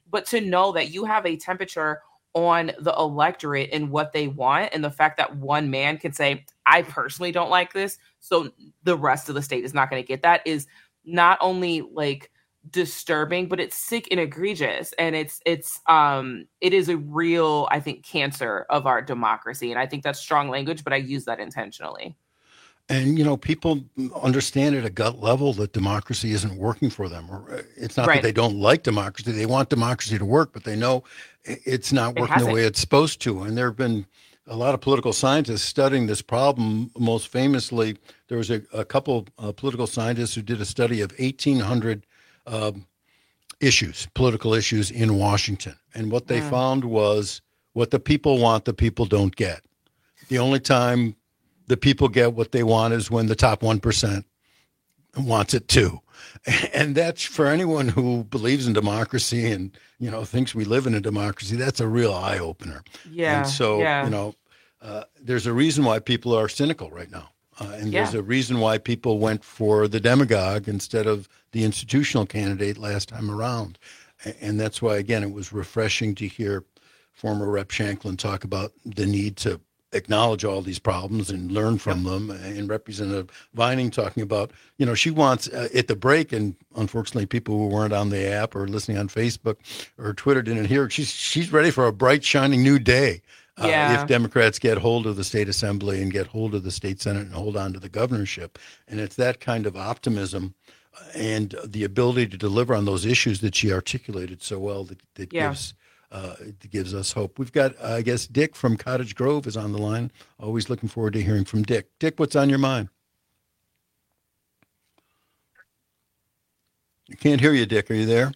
but to know that you have a temperature on the electorate and what they want, and the fact that one man can say, I personally don't like this, so the rest of the state is not going to get that, is not only like disturbing, but it's sick and egregious. And it's, it's, um, it is a real, I think, cancer of our democracy. And I think that's strong language, but I use that intentionally. And, you know, people understand at a gut level that democracy isn't working for them. Or it's not Right. that they don't like democracy. They want democracy to work, but they know it's not It working the hasn't. way it's supposed to. And there have been a lot of political scientists studying this problem. Most famously, there was a, a couple of political scientists who did a study of eighteen hundred um, issues, political issues in Washington. And what they Mm. found was what the people want, the people don't get. The only time the people get what they want is when the top one percent wants it too. And that's, for anyone who believes in democracy and, you know, thinks we live in a democracy, that's a real eye opener. Yeah. And so, yeah. you know, uh, there's a reason why people are cynical right now. Uh, and there's Yeah. a reason why people went for the demagogue instead of the institutional candidate last time around. A- And that's why, again, it was refreshing to hear former Rep Shanklin talk about the need to acknowledge all these problems and learn from them. And Representative Vining talking about, you know, she wants uh, at the break, and unfortunately people who weren't on the app or listening on Facebook or Twitter didn't hear, she's, she's ready for a bright, shining new day. Uh, Yeah. if Democrats get hold of the state assembly and get hold of the state senate and hold on to the governorship. And it's that kind of optimism and the ability to deliver on those issues that she articulated so well that, that Yeah. gives uh, it gives us hope. We've got, uh, I guess, Dick from Cottage Grove is on the line. Always looking forward to hearing from Dick. Dick, what's on your mind? I can't hear you, Dick. Are you there?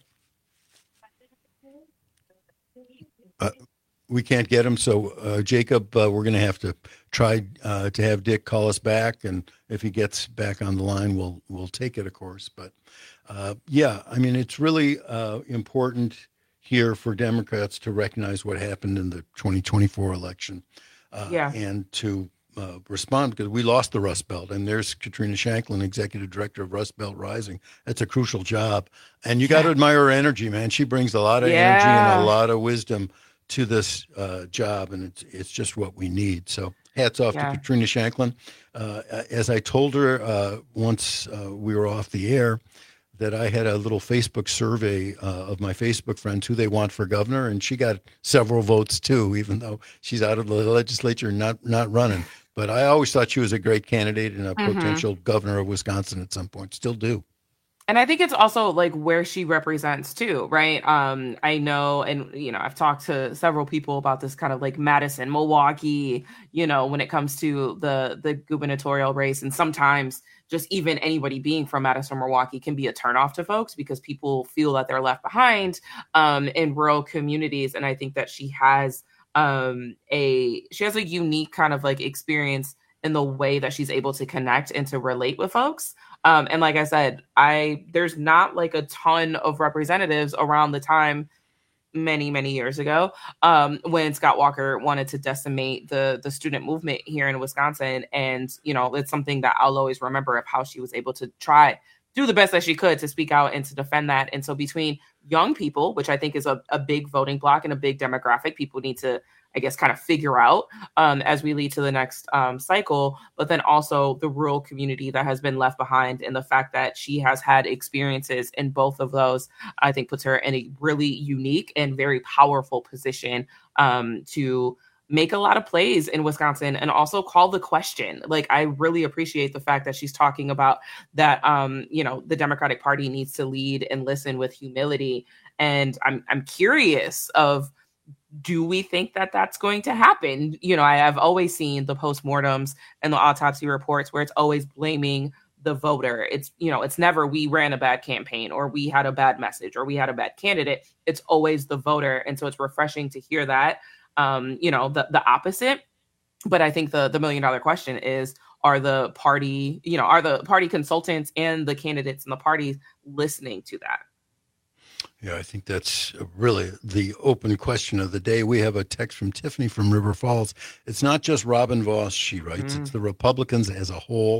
Uh, we can't get him. So, uh, Jacob, uh, we're going to have to try uh, to have Dick call us back. And if he gets back on the line, we'll we'll take it, of course. But, uh, yeah, I mean, it's really uh, important here for Democrats to recognize what happened in the twenty twenty-four election uh, Yeah. and to uh, respond, because we lost the Rust Belt. And there's Katrina Shanklin, Executive Director of Rust Belt Rising. That's a crucial job. And you got to admire her energy, man. She brings a lot of energy Yeah. and a lot of wisdom to this uh, job, and it's it's just what we need. So hats off Yeah. to Katrina Shanklin. Uh, as I told her uh, once uh, we were off the air, that I had a little Facebook survey uh, of my Facebook friends who they want for governor, and she got several votes too, even though she's out of the legislature and not not running. But I always thought she was a great candidate and a Mhm. potential governor of Wisconsin at some point. Still do. And I think it's also like where she represents too, right? Um, I know, and you know, I've talked to several people about this kind of like Madison, Milwaukee, you know, when it comes to the the gubernatorial race, and sometimes just even anybody being from Madison, Milwaukee can be a turnoff to folks because people feel that they're left behind um, in rural communities. And I think that she has um, a she has a unique kind of like experience in the way that she's able to connect and to relate with folks. Um, and like I said, I there's not like a ton of representatives around the time many, many years ago um, when Scott Walker wanted to decimate the the student movement here in Wisconsin. And, you know, it's something that I'll always remember of how she was able to try, do the best that she could to speak out and to defend that. And so between young people, which I think is a, a big voting block and a big demographic, people need to, I guess, kind of figure out um, as we lead to the next um, cycle, but then also the rural community that has been left behind, and the fact that she has had experiences in both of those, I think puts her in a really unique and very powerful position um, to make a lot of plays in Wisconsin and also call the question. Like, I really appreciate the fact that she's talking about that, um, you know, the Democratic Party needs to lead and listen with humility. And I'm, I'm curious of, do we think that that's going to happen? You know, I have always seen the postmortems and the autopsy reports where it's always blaming the voter. It's, you know, it's never we ran a bad campaign or we had a bad message or we had a bad candidate. It's always the voter. And so it's refreshing to hear that, um, you know, the, the opposite. But I think the, the million dollar question is, are the party, you know, are the party consultants and the candidates and the parties listening to that? Yeah, I think that's really the open question of the day. We have a text from Tiffany from River Falls. It's not just Robin Voss, she writes. Mm. It's the Republicans as a whole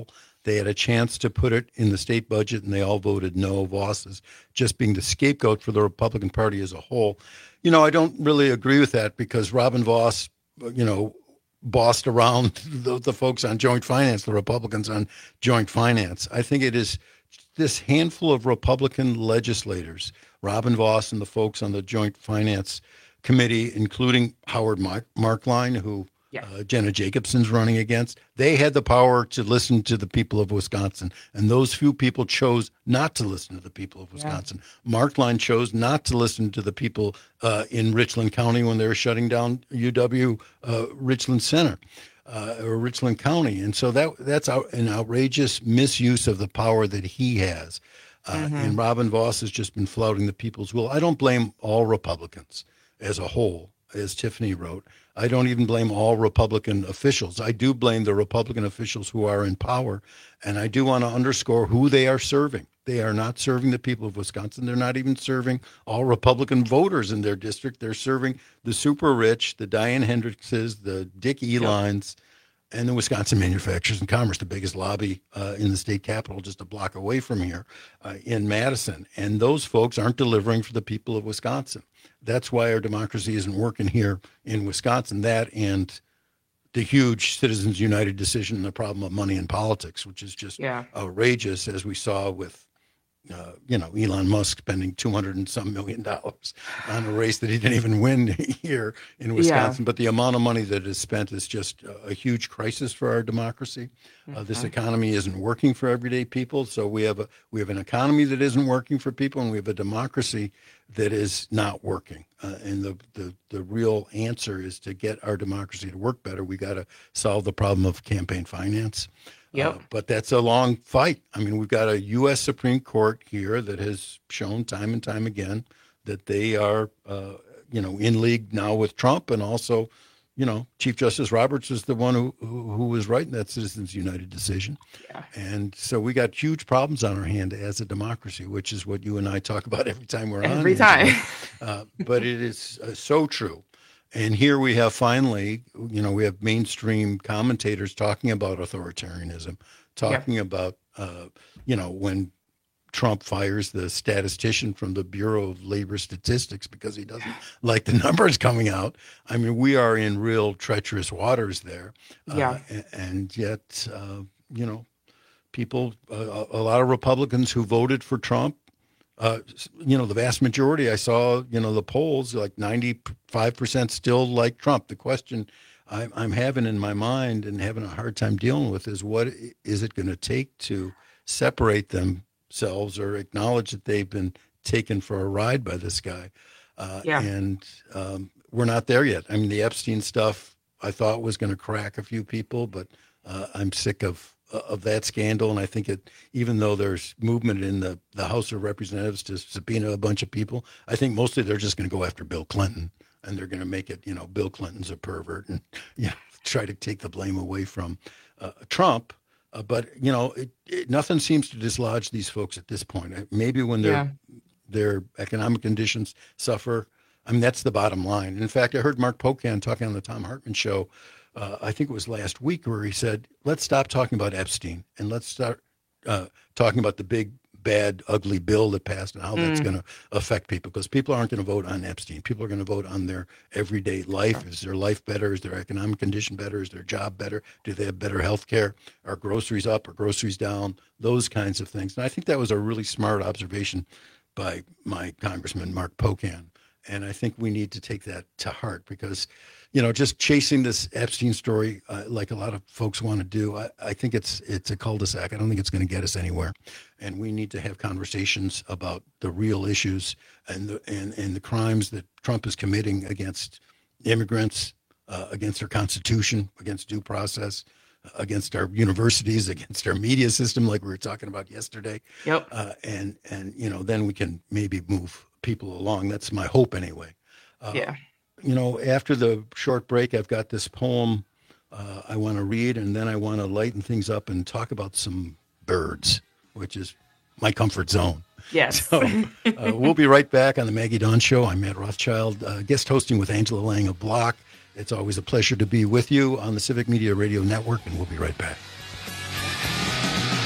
They had a chance to put it in the state budget, and they all voted no. Vos is just being the scapegoat for the Republican Party as a whole. You know, I don't really agree with that because Robin Vos, you know, bossed around the, the folks on joint finance, the Republicans on joint finance. I think it is this handful of Republican legislators, Robin Vos and the folks on the joint finance committee, including Howard Mark- Markline, who yeah. uh, Jenna Jacobson's running against, they had the power to listen to the people of Wisconsin. And those few people chose not to listen to the people of Wisconsin. Yeah. Markline chose not to listen to the people uh, in Richland County when they were shutting down U W uh, Richland Center. Uh, or Richland County. And so that that's out, an outrageous misuse of the power that he has. Uh, mm-hmm. And Robin Vos has just been flouting the people's will. I don't blame all Republicans as a whole, as Tiffany wrote. I don't even blame all Republican officials. I do blame the Republican officials who are in power. And I do want to underscore who they are serving. They are not serving the people of Wisconsin. They're not even serving all Republican voters in their district. They're serving the super rich, the Diane Hendrickses, the Dick Elines, yep. and the Wisconsin Manufacturers and Commerce, the biggest lobby uh, in the state capitol, just a block away from here uh, in Madison. And those folks aren't delivering for the people of Wisconsin. That's why our democracy isn't working here in Wisconsin. That and the huge Citizens United decision and the problem of money in politics, which is just yeah. outrageous, as we saw with Uh, you know, Elon Musk spending two hundred and some million dollars on a race that he didn't even win here in Wisconsin. Yeah. But the amount of money that is spent is just a, a huge crisis for our democracy. Mm-hmm. Uh, this economy isn't working for everyday people. So we have a we have an economy that isn't working for people, and we have a democracy that is not working. Uh, and the, the the real answer is to get our democracy to work better. We got to solve the problem of campaign finance. Yep. Uh, but that's a long fight. I mean, we've got a U S Supreme Court here that has shown time and time again that they are, uh, you know, in league now with Trump. And also, you know, Chief Justice Roberts is the one who, who, who was writing that Citizens United decision. Yeah. And so we got huge problems on our hand as a democracy, which is what you and I talk about every time we're on. Every time. uh, but it is uh, so true. And here we have finally, you know, we have mainstream commentators talking about authoritarianism, talking yeah. about, uh, you know, when Trump fires the statistician from the Bureau of Labor Statistics because he doesn't like the numbers coming out. I mean, we are in real treacherous waters there. Yeah. Uh, and yet, uh, you know, people, uh, a lot of Republicans who voted for Trump, Uh, you know, the vast majority, I saw, you know, the polls, like ninety-five percent still like Trump. The question I'm, I'm having in my mind and having a hard time dealing with is what is it going to take to separate themselves or acknowledge that they've been taken for a ride by this guy? Uh, yeah. And um, we're not there yet. I mean, the Epstein stuff I thought was going to crack a few people, but uh, I'm sick of of that scandal. And I think it, even though there's movement in the, the House of Representatives to subpoena a bunch of people, I think mostly they're just going to go after Bill Clinton, and they're going to make it, you know, Bill Clinton's a pervert, and, you know, try to take the blame away from uh, Trump. Uh, but, you know, it, it, nothing seems to dislodge these folks at this point. Maybe when their yeah. their economic conditions suffer. I mean, that's the bottom line. In fact, I heard Mark Pocan talking on the Tom Hartman show, Uh, I think it was last week, where he said, let's stop talking about Epstein and let's start uh, talking about the big, bad, ugly bill that passed and how mm. that's going to affect people, because people aren't going to vote on Epstein. People are going to vote on their everyday life. Is their life better? Is their economic condition better? Is their job better? Do they have better health care? Are groceries up or groceries down? Those kinds of things. And I think that was a really smart observation by my Congressman, Mark Pocan. And I think we need to take that to heart, because, you know, just chasing this Epstein story uh, like a lot of folks want to do, I, I think it's it's a cul-de-sac. I don't think it's going to get us anywhere. And we need to have conversations about the real issues and the, and, and the crimes that Trump is committing against immigrants, uh, against our Constitution, against due process, uh, against our universities, against our media system, like we were talking about yesterday. Yep. Uh, and, and, you know, then we can maybe move people along. That's my hope anyway. Uh, yeah. You know, after the short break, I've got this poem uh, I want to read, and then I want to lighten things up and talk about some birds, which is my comfort zone. Yes. So uh, we'll be right back on the Maggie Dawn Show. I'm Matt Rothschild, uh, guest hosting with Angela Lang of Block. It's always a pleasure to be with you on the Civic Media Radio Network, and we'll be right back.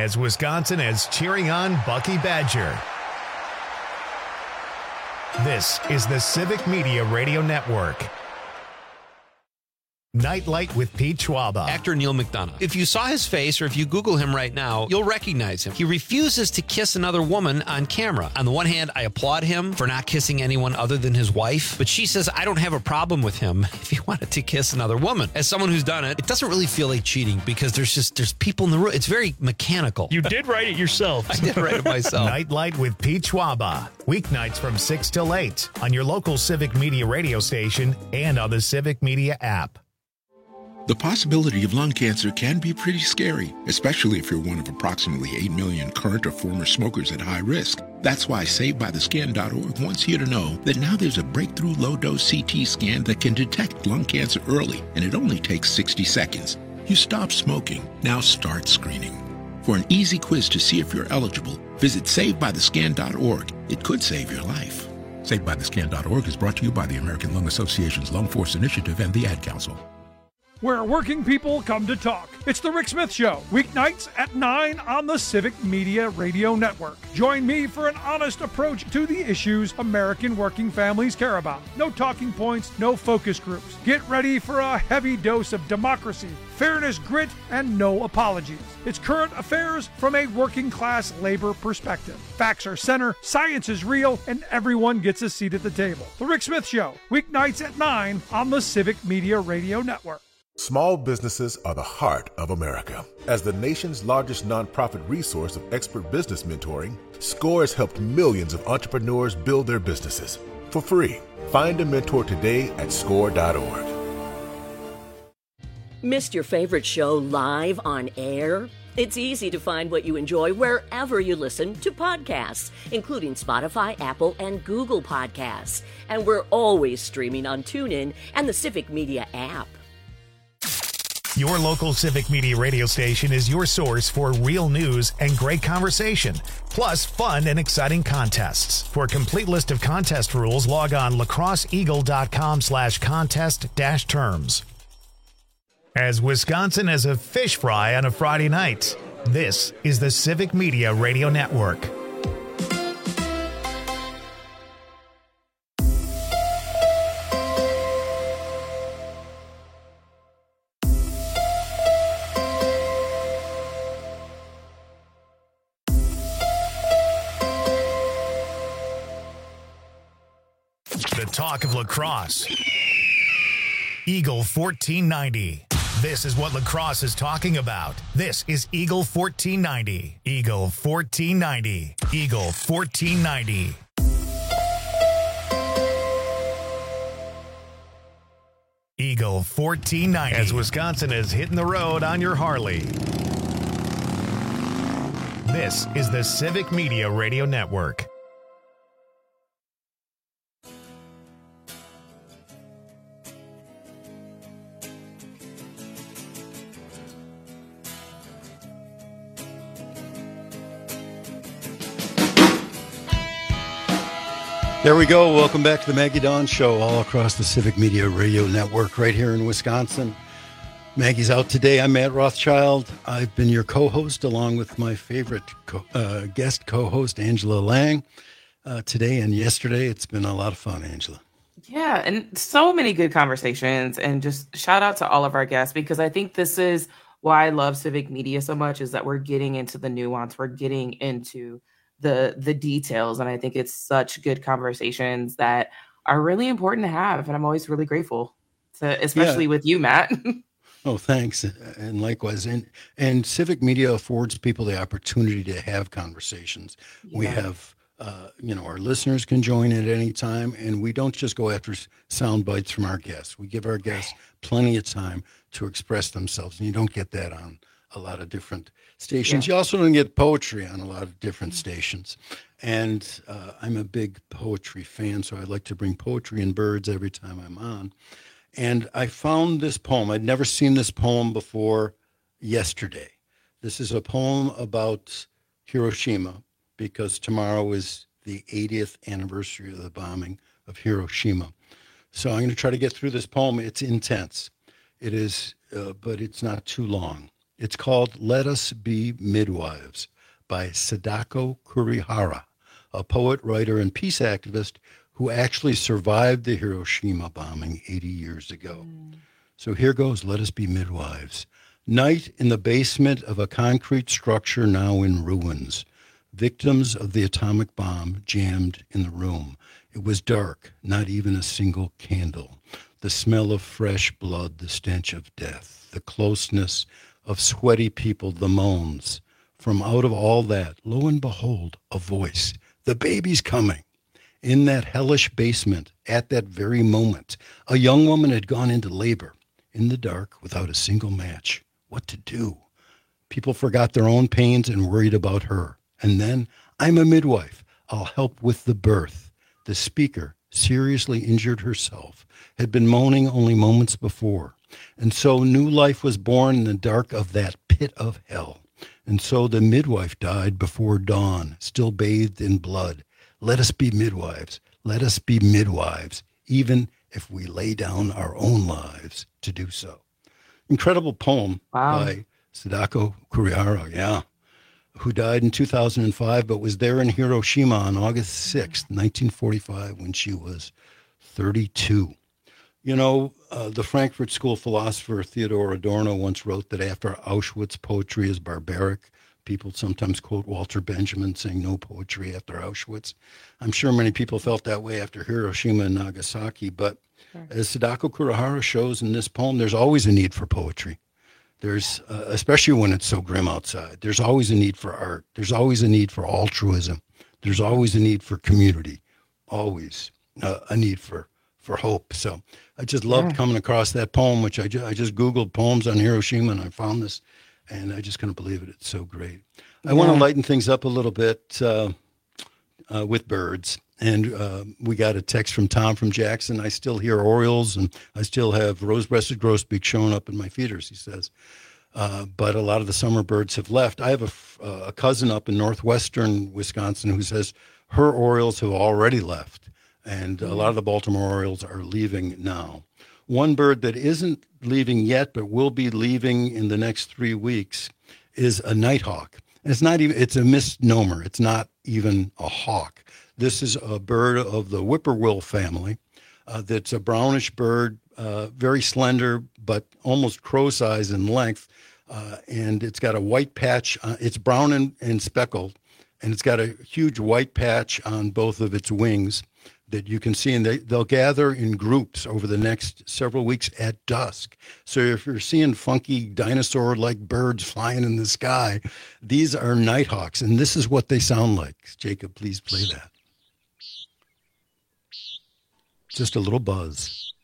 as Wisconsin is cheering on Bucky Badger. This is the Civic Media Radio Network. Nightlight with Pete Schwaba. Actor Neil McDonough. If you saw his face or if you Google him right now, you'll recognize him. He refuses to kiss another woman on camera. On the one hand, I applaud him for not kissing anyone other than his wife, but she says I don't have a problem with him if he wanted to kiss another woman. As someone who's done it, it doesn't really feel like cheating because there's just there's people in the room. It's very mechanical. You did write it yourself. I did write it myself. Nightlight with Pete Schwaba. Weeknights from six till eight on your local Civic Media radio station and on the Civic Media app. The possibility of lung cancer can be pretty scary, especially if you're one of approximately eight million current or former smokers at high risk. That's why Saved By The Scan dot org wants you to know that now there's a breakthrough low-dose C T scan that can detect lung cancer early, and it only takes sixty seconds. You stop smoking, now start screening. For an easy quiz to see if you're eligible, visit Saved By The Scan dot org. It could save your life. Saved By The Scan dot org is brought to you by the American Lung Association's Lung Force Initiative and the Ad Council. Where working people come to talk. It's the Rick Smith Show, weeknights at nine on the Civic Media Radio Network. Join me for an honest approach to the issues American working families care about. No talking points, no focus groups. Get ready for a heavy dose of democracy, fairness, grit, and no apologies. It's current affairs from a working class labor perspective. Facts are center, science is real, and everyone gets a seat at the table. The Rick Smith Show, weeknights at nine on the Civic Media Radio Network. Small businesses are the heart of America. As the nation's largest nonprofit resource of expert business mentoring, SCORE has helped millions of entrepreneurs build their businesses for free. Find a mentor today at score dot org. Missed your favorite show live on air? It's easy to find what you enjoy wherever you listen to podcasts, including Spotify, Apple, and Google Podcasts. And we're always streaming on TuneIn and the Civic Media app. Your local Civic Media radio station is your source for real news and great conversation, plus fun and exciting contests. For a complete list of contest rules, log on lacrosseeagle.com slash contest dash terms. As Wisconsin has a fish fry on a Friday night, this is the Civic Media Radio Network. The talk of lacrosse. Eagle fourteen ninety. This is what lacrosse is talking about. This is Eagle fourteen ninety. Eagle fourteen ninety. Eagle fourteen ninety. Eagle fourteen ninety. As Wisconsin is hitting the road on your Harley. This is the Civic Media Radio Network. There we go. Welcome back to the Maggie Dawn Show, all across the Civic Media Radio Network right here in Wisconsin. Maggie's out today. I'm Matt Rothschild. I've been your co-host along with my favorite co- uh, guest co-host, Angela Lang. Uh, today and yesterday, it's been a lot of fun, Angela. Yeah, and so many good conversations. And just shout out to all of our guests, because I think this is why I love Civic Media so much, is that we're getting into the nuance. We're getting into the the details. And I think it's such good conversations that are really important to have. And I'm always really grateful, to, especially yeah. with you, Matt. Oh, thanks. And likewise. And, and Civic Media affords people the opportunity to have conversations. Yeah. We have, uh, you know, our listeners can join at any time, and we don't just go after sound bites from our guests. We give our guests plenty of time to express themselves, and you don't get that on a lot of different stations. Yeah. You also don't get poetry on a lot of different mm-hmm. stations. And uh, I'm a big poetry fan, so I like to bring poetry and birds every time I'm on. And I found this poem. I'd never seen this poem before yesterday. This is a poem about Hiroshima, because tomorrow is the eightieth anniversary of the bombing of Hiroshima. So I'm going to try to get through this poem. It's intense. It is, uh, but it's not too long. It's called Let Us Be Midwives by Sadako Kurihara, a poet, writer, and peace activist who actually survived the Hiroshima bombing eighty years ago. Mm. So here goes, Let Us Be Midwives. Night in the basement of a concrete structure now in ruins. Victims of the atomic bomb jammed in the room. It was dark, not even a single candle. The smell of fresh blood, the stench of death, the closeness of sweaty people, the moans. From out of all that, lo and behold, a voice. The baby's coming. In that hellish basement, at that very moment, a young woman had gone into labor, in the dark, without a single match. What to do? People forgot their own pains and worried about her. And then, I'm a midwife. I'll help with the birth. The speaker, seriously injured herself, had been moaning only moments before. And so new life was born in the dark of that pit of hell. And so the midwife died before dawn, still bathed in blood. Let us be midwives. Let us be midwives, even if we lay down our own lives to do so. Incredible poem wow. by Sadako Kurihara, yeah, who died in two thousand five, but was there in Hiroshima on August sixth, nineteen forty-five, when she was thirty-two. You know, uh, the Frankfurt School philosopher Theodor Adorno once wrote that after Auschwitz, poetry is barbaric. People sometimes quote Walter Benjamin saying no poetry after Auschwitz. I'm sure many people felt that way after Hiroshima and Nagasaki, but sure. as Sadako Kurihara shows in this poem, there's always a need for poetry. There's, uh, especially when it's so grim outside, there's always a need for art. There's always a need for altruism. There's always a need for community. Always uh, a need for for hope. So I just loved yeah. coming across that poem, which I, ju- I just Googled poems on Hiroshima, and I found this, and I just couldn't believe it. It's so great. Yeah. I want to lighten things up a little bit uh, uh, with birds. And uh, we got a text from Tom from Jackson. I still hear orioles, and I still have rose-breasted grosbeak showing up in my feeders, he says. Uh, but a lot of the summer birds have left. I have a, a cousin up in northwestern Wisconsin who says her orioles have already left. And a lot of the Baltimore Orioles are leaving now. One bird that isn't leaving yet, but will be leaving in the next three weeks is a nighthawk. And it's not even, it's a misnomer. It's not even a hawk. This is a bird of the whippoorwill family. Uh, that's a brownish bird, uh, very slender, but almost crow-size in length. Uh, and it's got a white patch. Uh, it's brown and, and speckled. And it's got a huge white patch on both of its wings that you can see, and they, they'll gather in groups over the next several weeks at dusk. So if you're seeing funky dinosaur-like birds flying in the sky, these are nighthawks, and this is what they sound like. Jacob, please play that. Just a little buzz.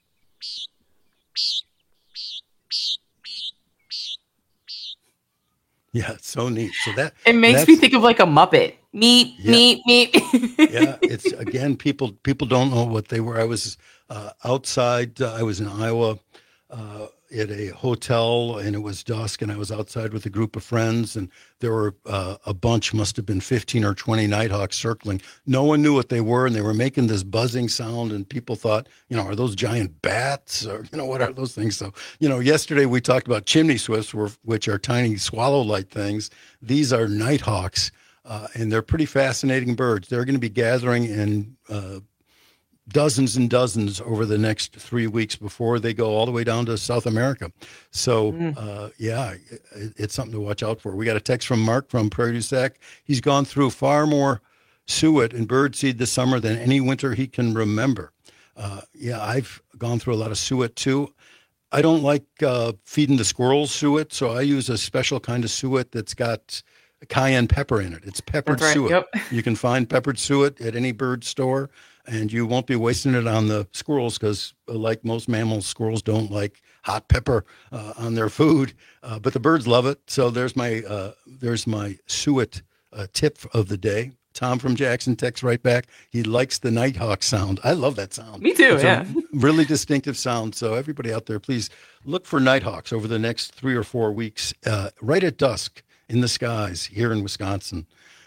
Yeah, it's so neat. So that it makes me think of like a Muppet. Meep, yeah. meep, meep. Yeah, it's again, people people don't know what they were. I was uh, outside. Uh, I was in Iowa uh, at a hotel, and it was dusk, and I was outside with a group of friends, and there were uh, a bunch, must have been fifteen or twenty nighthawks circling. No one knew what they were, and they were making this buzzing sound, and people thought, you know, are those giant bats, or you know, what are those things? So, you know, yesterday we talked about chimney swifts, which are tiny swallow-like things. These are nighthawks. Uh, and they're pretty fascinating birds. They're going to be gathering in uh, dozens and dozens over the next three weeks before they go all the way down to South America. So, mm. uh, yeah, it, it's something to watch out for. We got a text from Mark from Prairie du Sac. He's gone through far more suet and birdseed this summer than any winter he can remember. Uh, yeah, I've gone through a lot of suet too. I don't like uh, feeding the squirrels suet, so I use a special kind of suet that's got cayenne pepper in it. It's peppered right, suet. Yep. You can find peppered suet at any bird store, and you won't be wasting it on the squirrels because, like most mammals, squirrels don't like hot pepper uh, on their food, uh, but the birds love it. So there's my uh, there's my suet uh, tip of the day. Tom from Jackson texts right back. He likes the nighthawk sound. I love that sound. Me too, it's yeah. a really distinctive sound. So everybody out there, please look for nighthawks over the next three or four weeks, uh, right at dusk in the skies here in Wisconsin.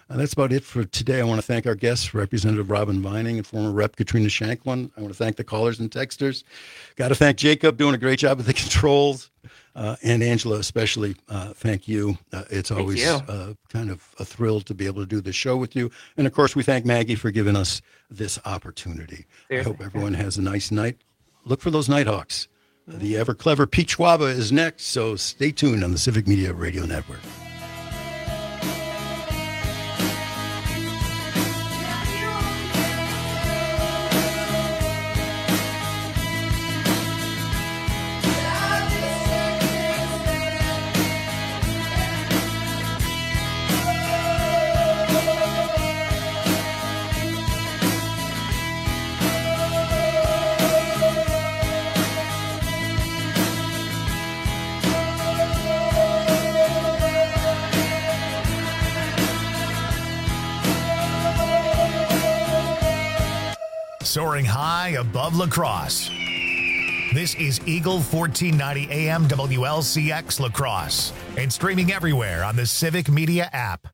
Uh, that's about it for today. I want to thank our guests, Representative Robin Vining and former Rep Katrina Shanklin. I want to thank the callers and texters. Got to thank Jacob, doing a great job at the controls. Uh, and Angela, especially, uh, thank you. Uh, it's Thank always you. uh, kind of a thrill to be able to do this show with you. And, of course, we thank Maggie for giving us this opportunity. Seriously. I hope everyone has a nice night. Look for those Nighthawks. Uh, the ever-clever Pete Schwaba is next, so stay tuned on the Civic Media Radio Network. Soaring high above La Crosse. This is Eagle fourteen ninety A M W L C X La Crosse and streaming everywhere on the Civic Media app.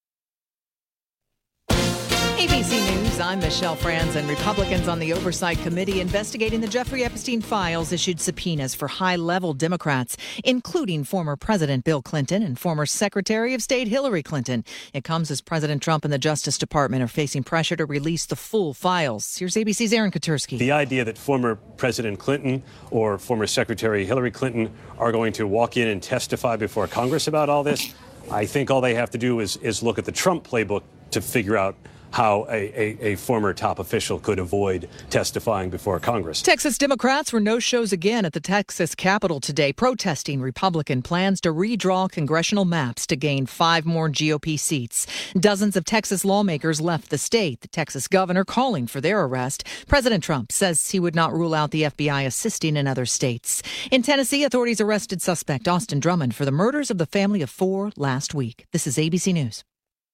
A B C News, I'm Michelle Franz, and Republicans on the Oversight Committee investigating the Jeffrey Epstein files issued subpoenas for high-level Democrats, including former President Bill Clinton and former Secretary of State Hillary Clinton. It comes as President Trump and the Justice Department are facing pressure to release the full files. Here's A B C's Aaron Katursky. The idea that former President Clinton or former Secretary Hillary Clinton are going to walk in and testify before Congress about all this, I think all they have to do is, is look at the Trump playbook to figure out how a, a, a former top official could avoid testifying before Congress. Texas Democrats were no-shows again at the Texas Capitol today, protesting Republican plans to redraw congressional maps to gain five more G O P seats. Dozens of Texas lawmakers left the state, the Texas governor calling for their arrest. President Trump says he would not rule out the F B I assisting in other states. In Tennessee, authorities arrested suspect Austin Drummond for the murders of the family of four last week. This is A B C News.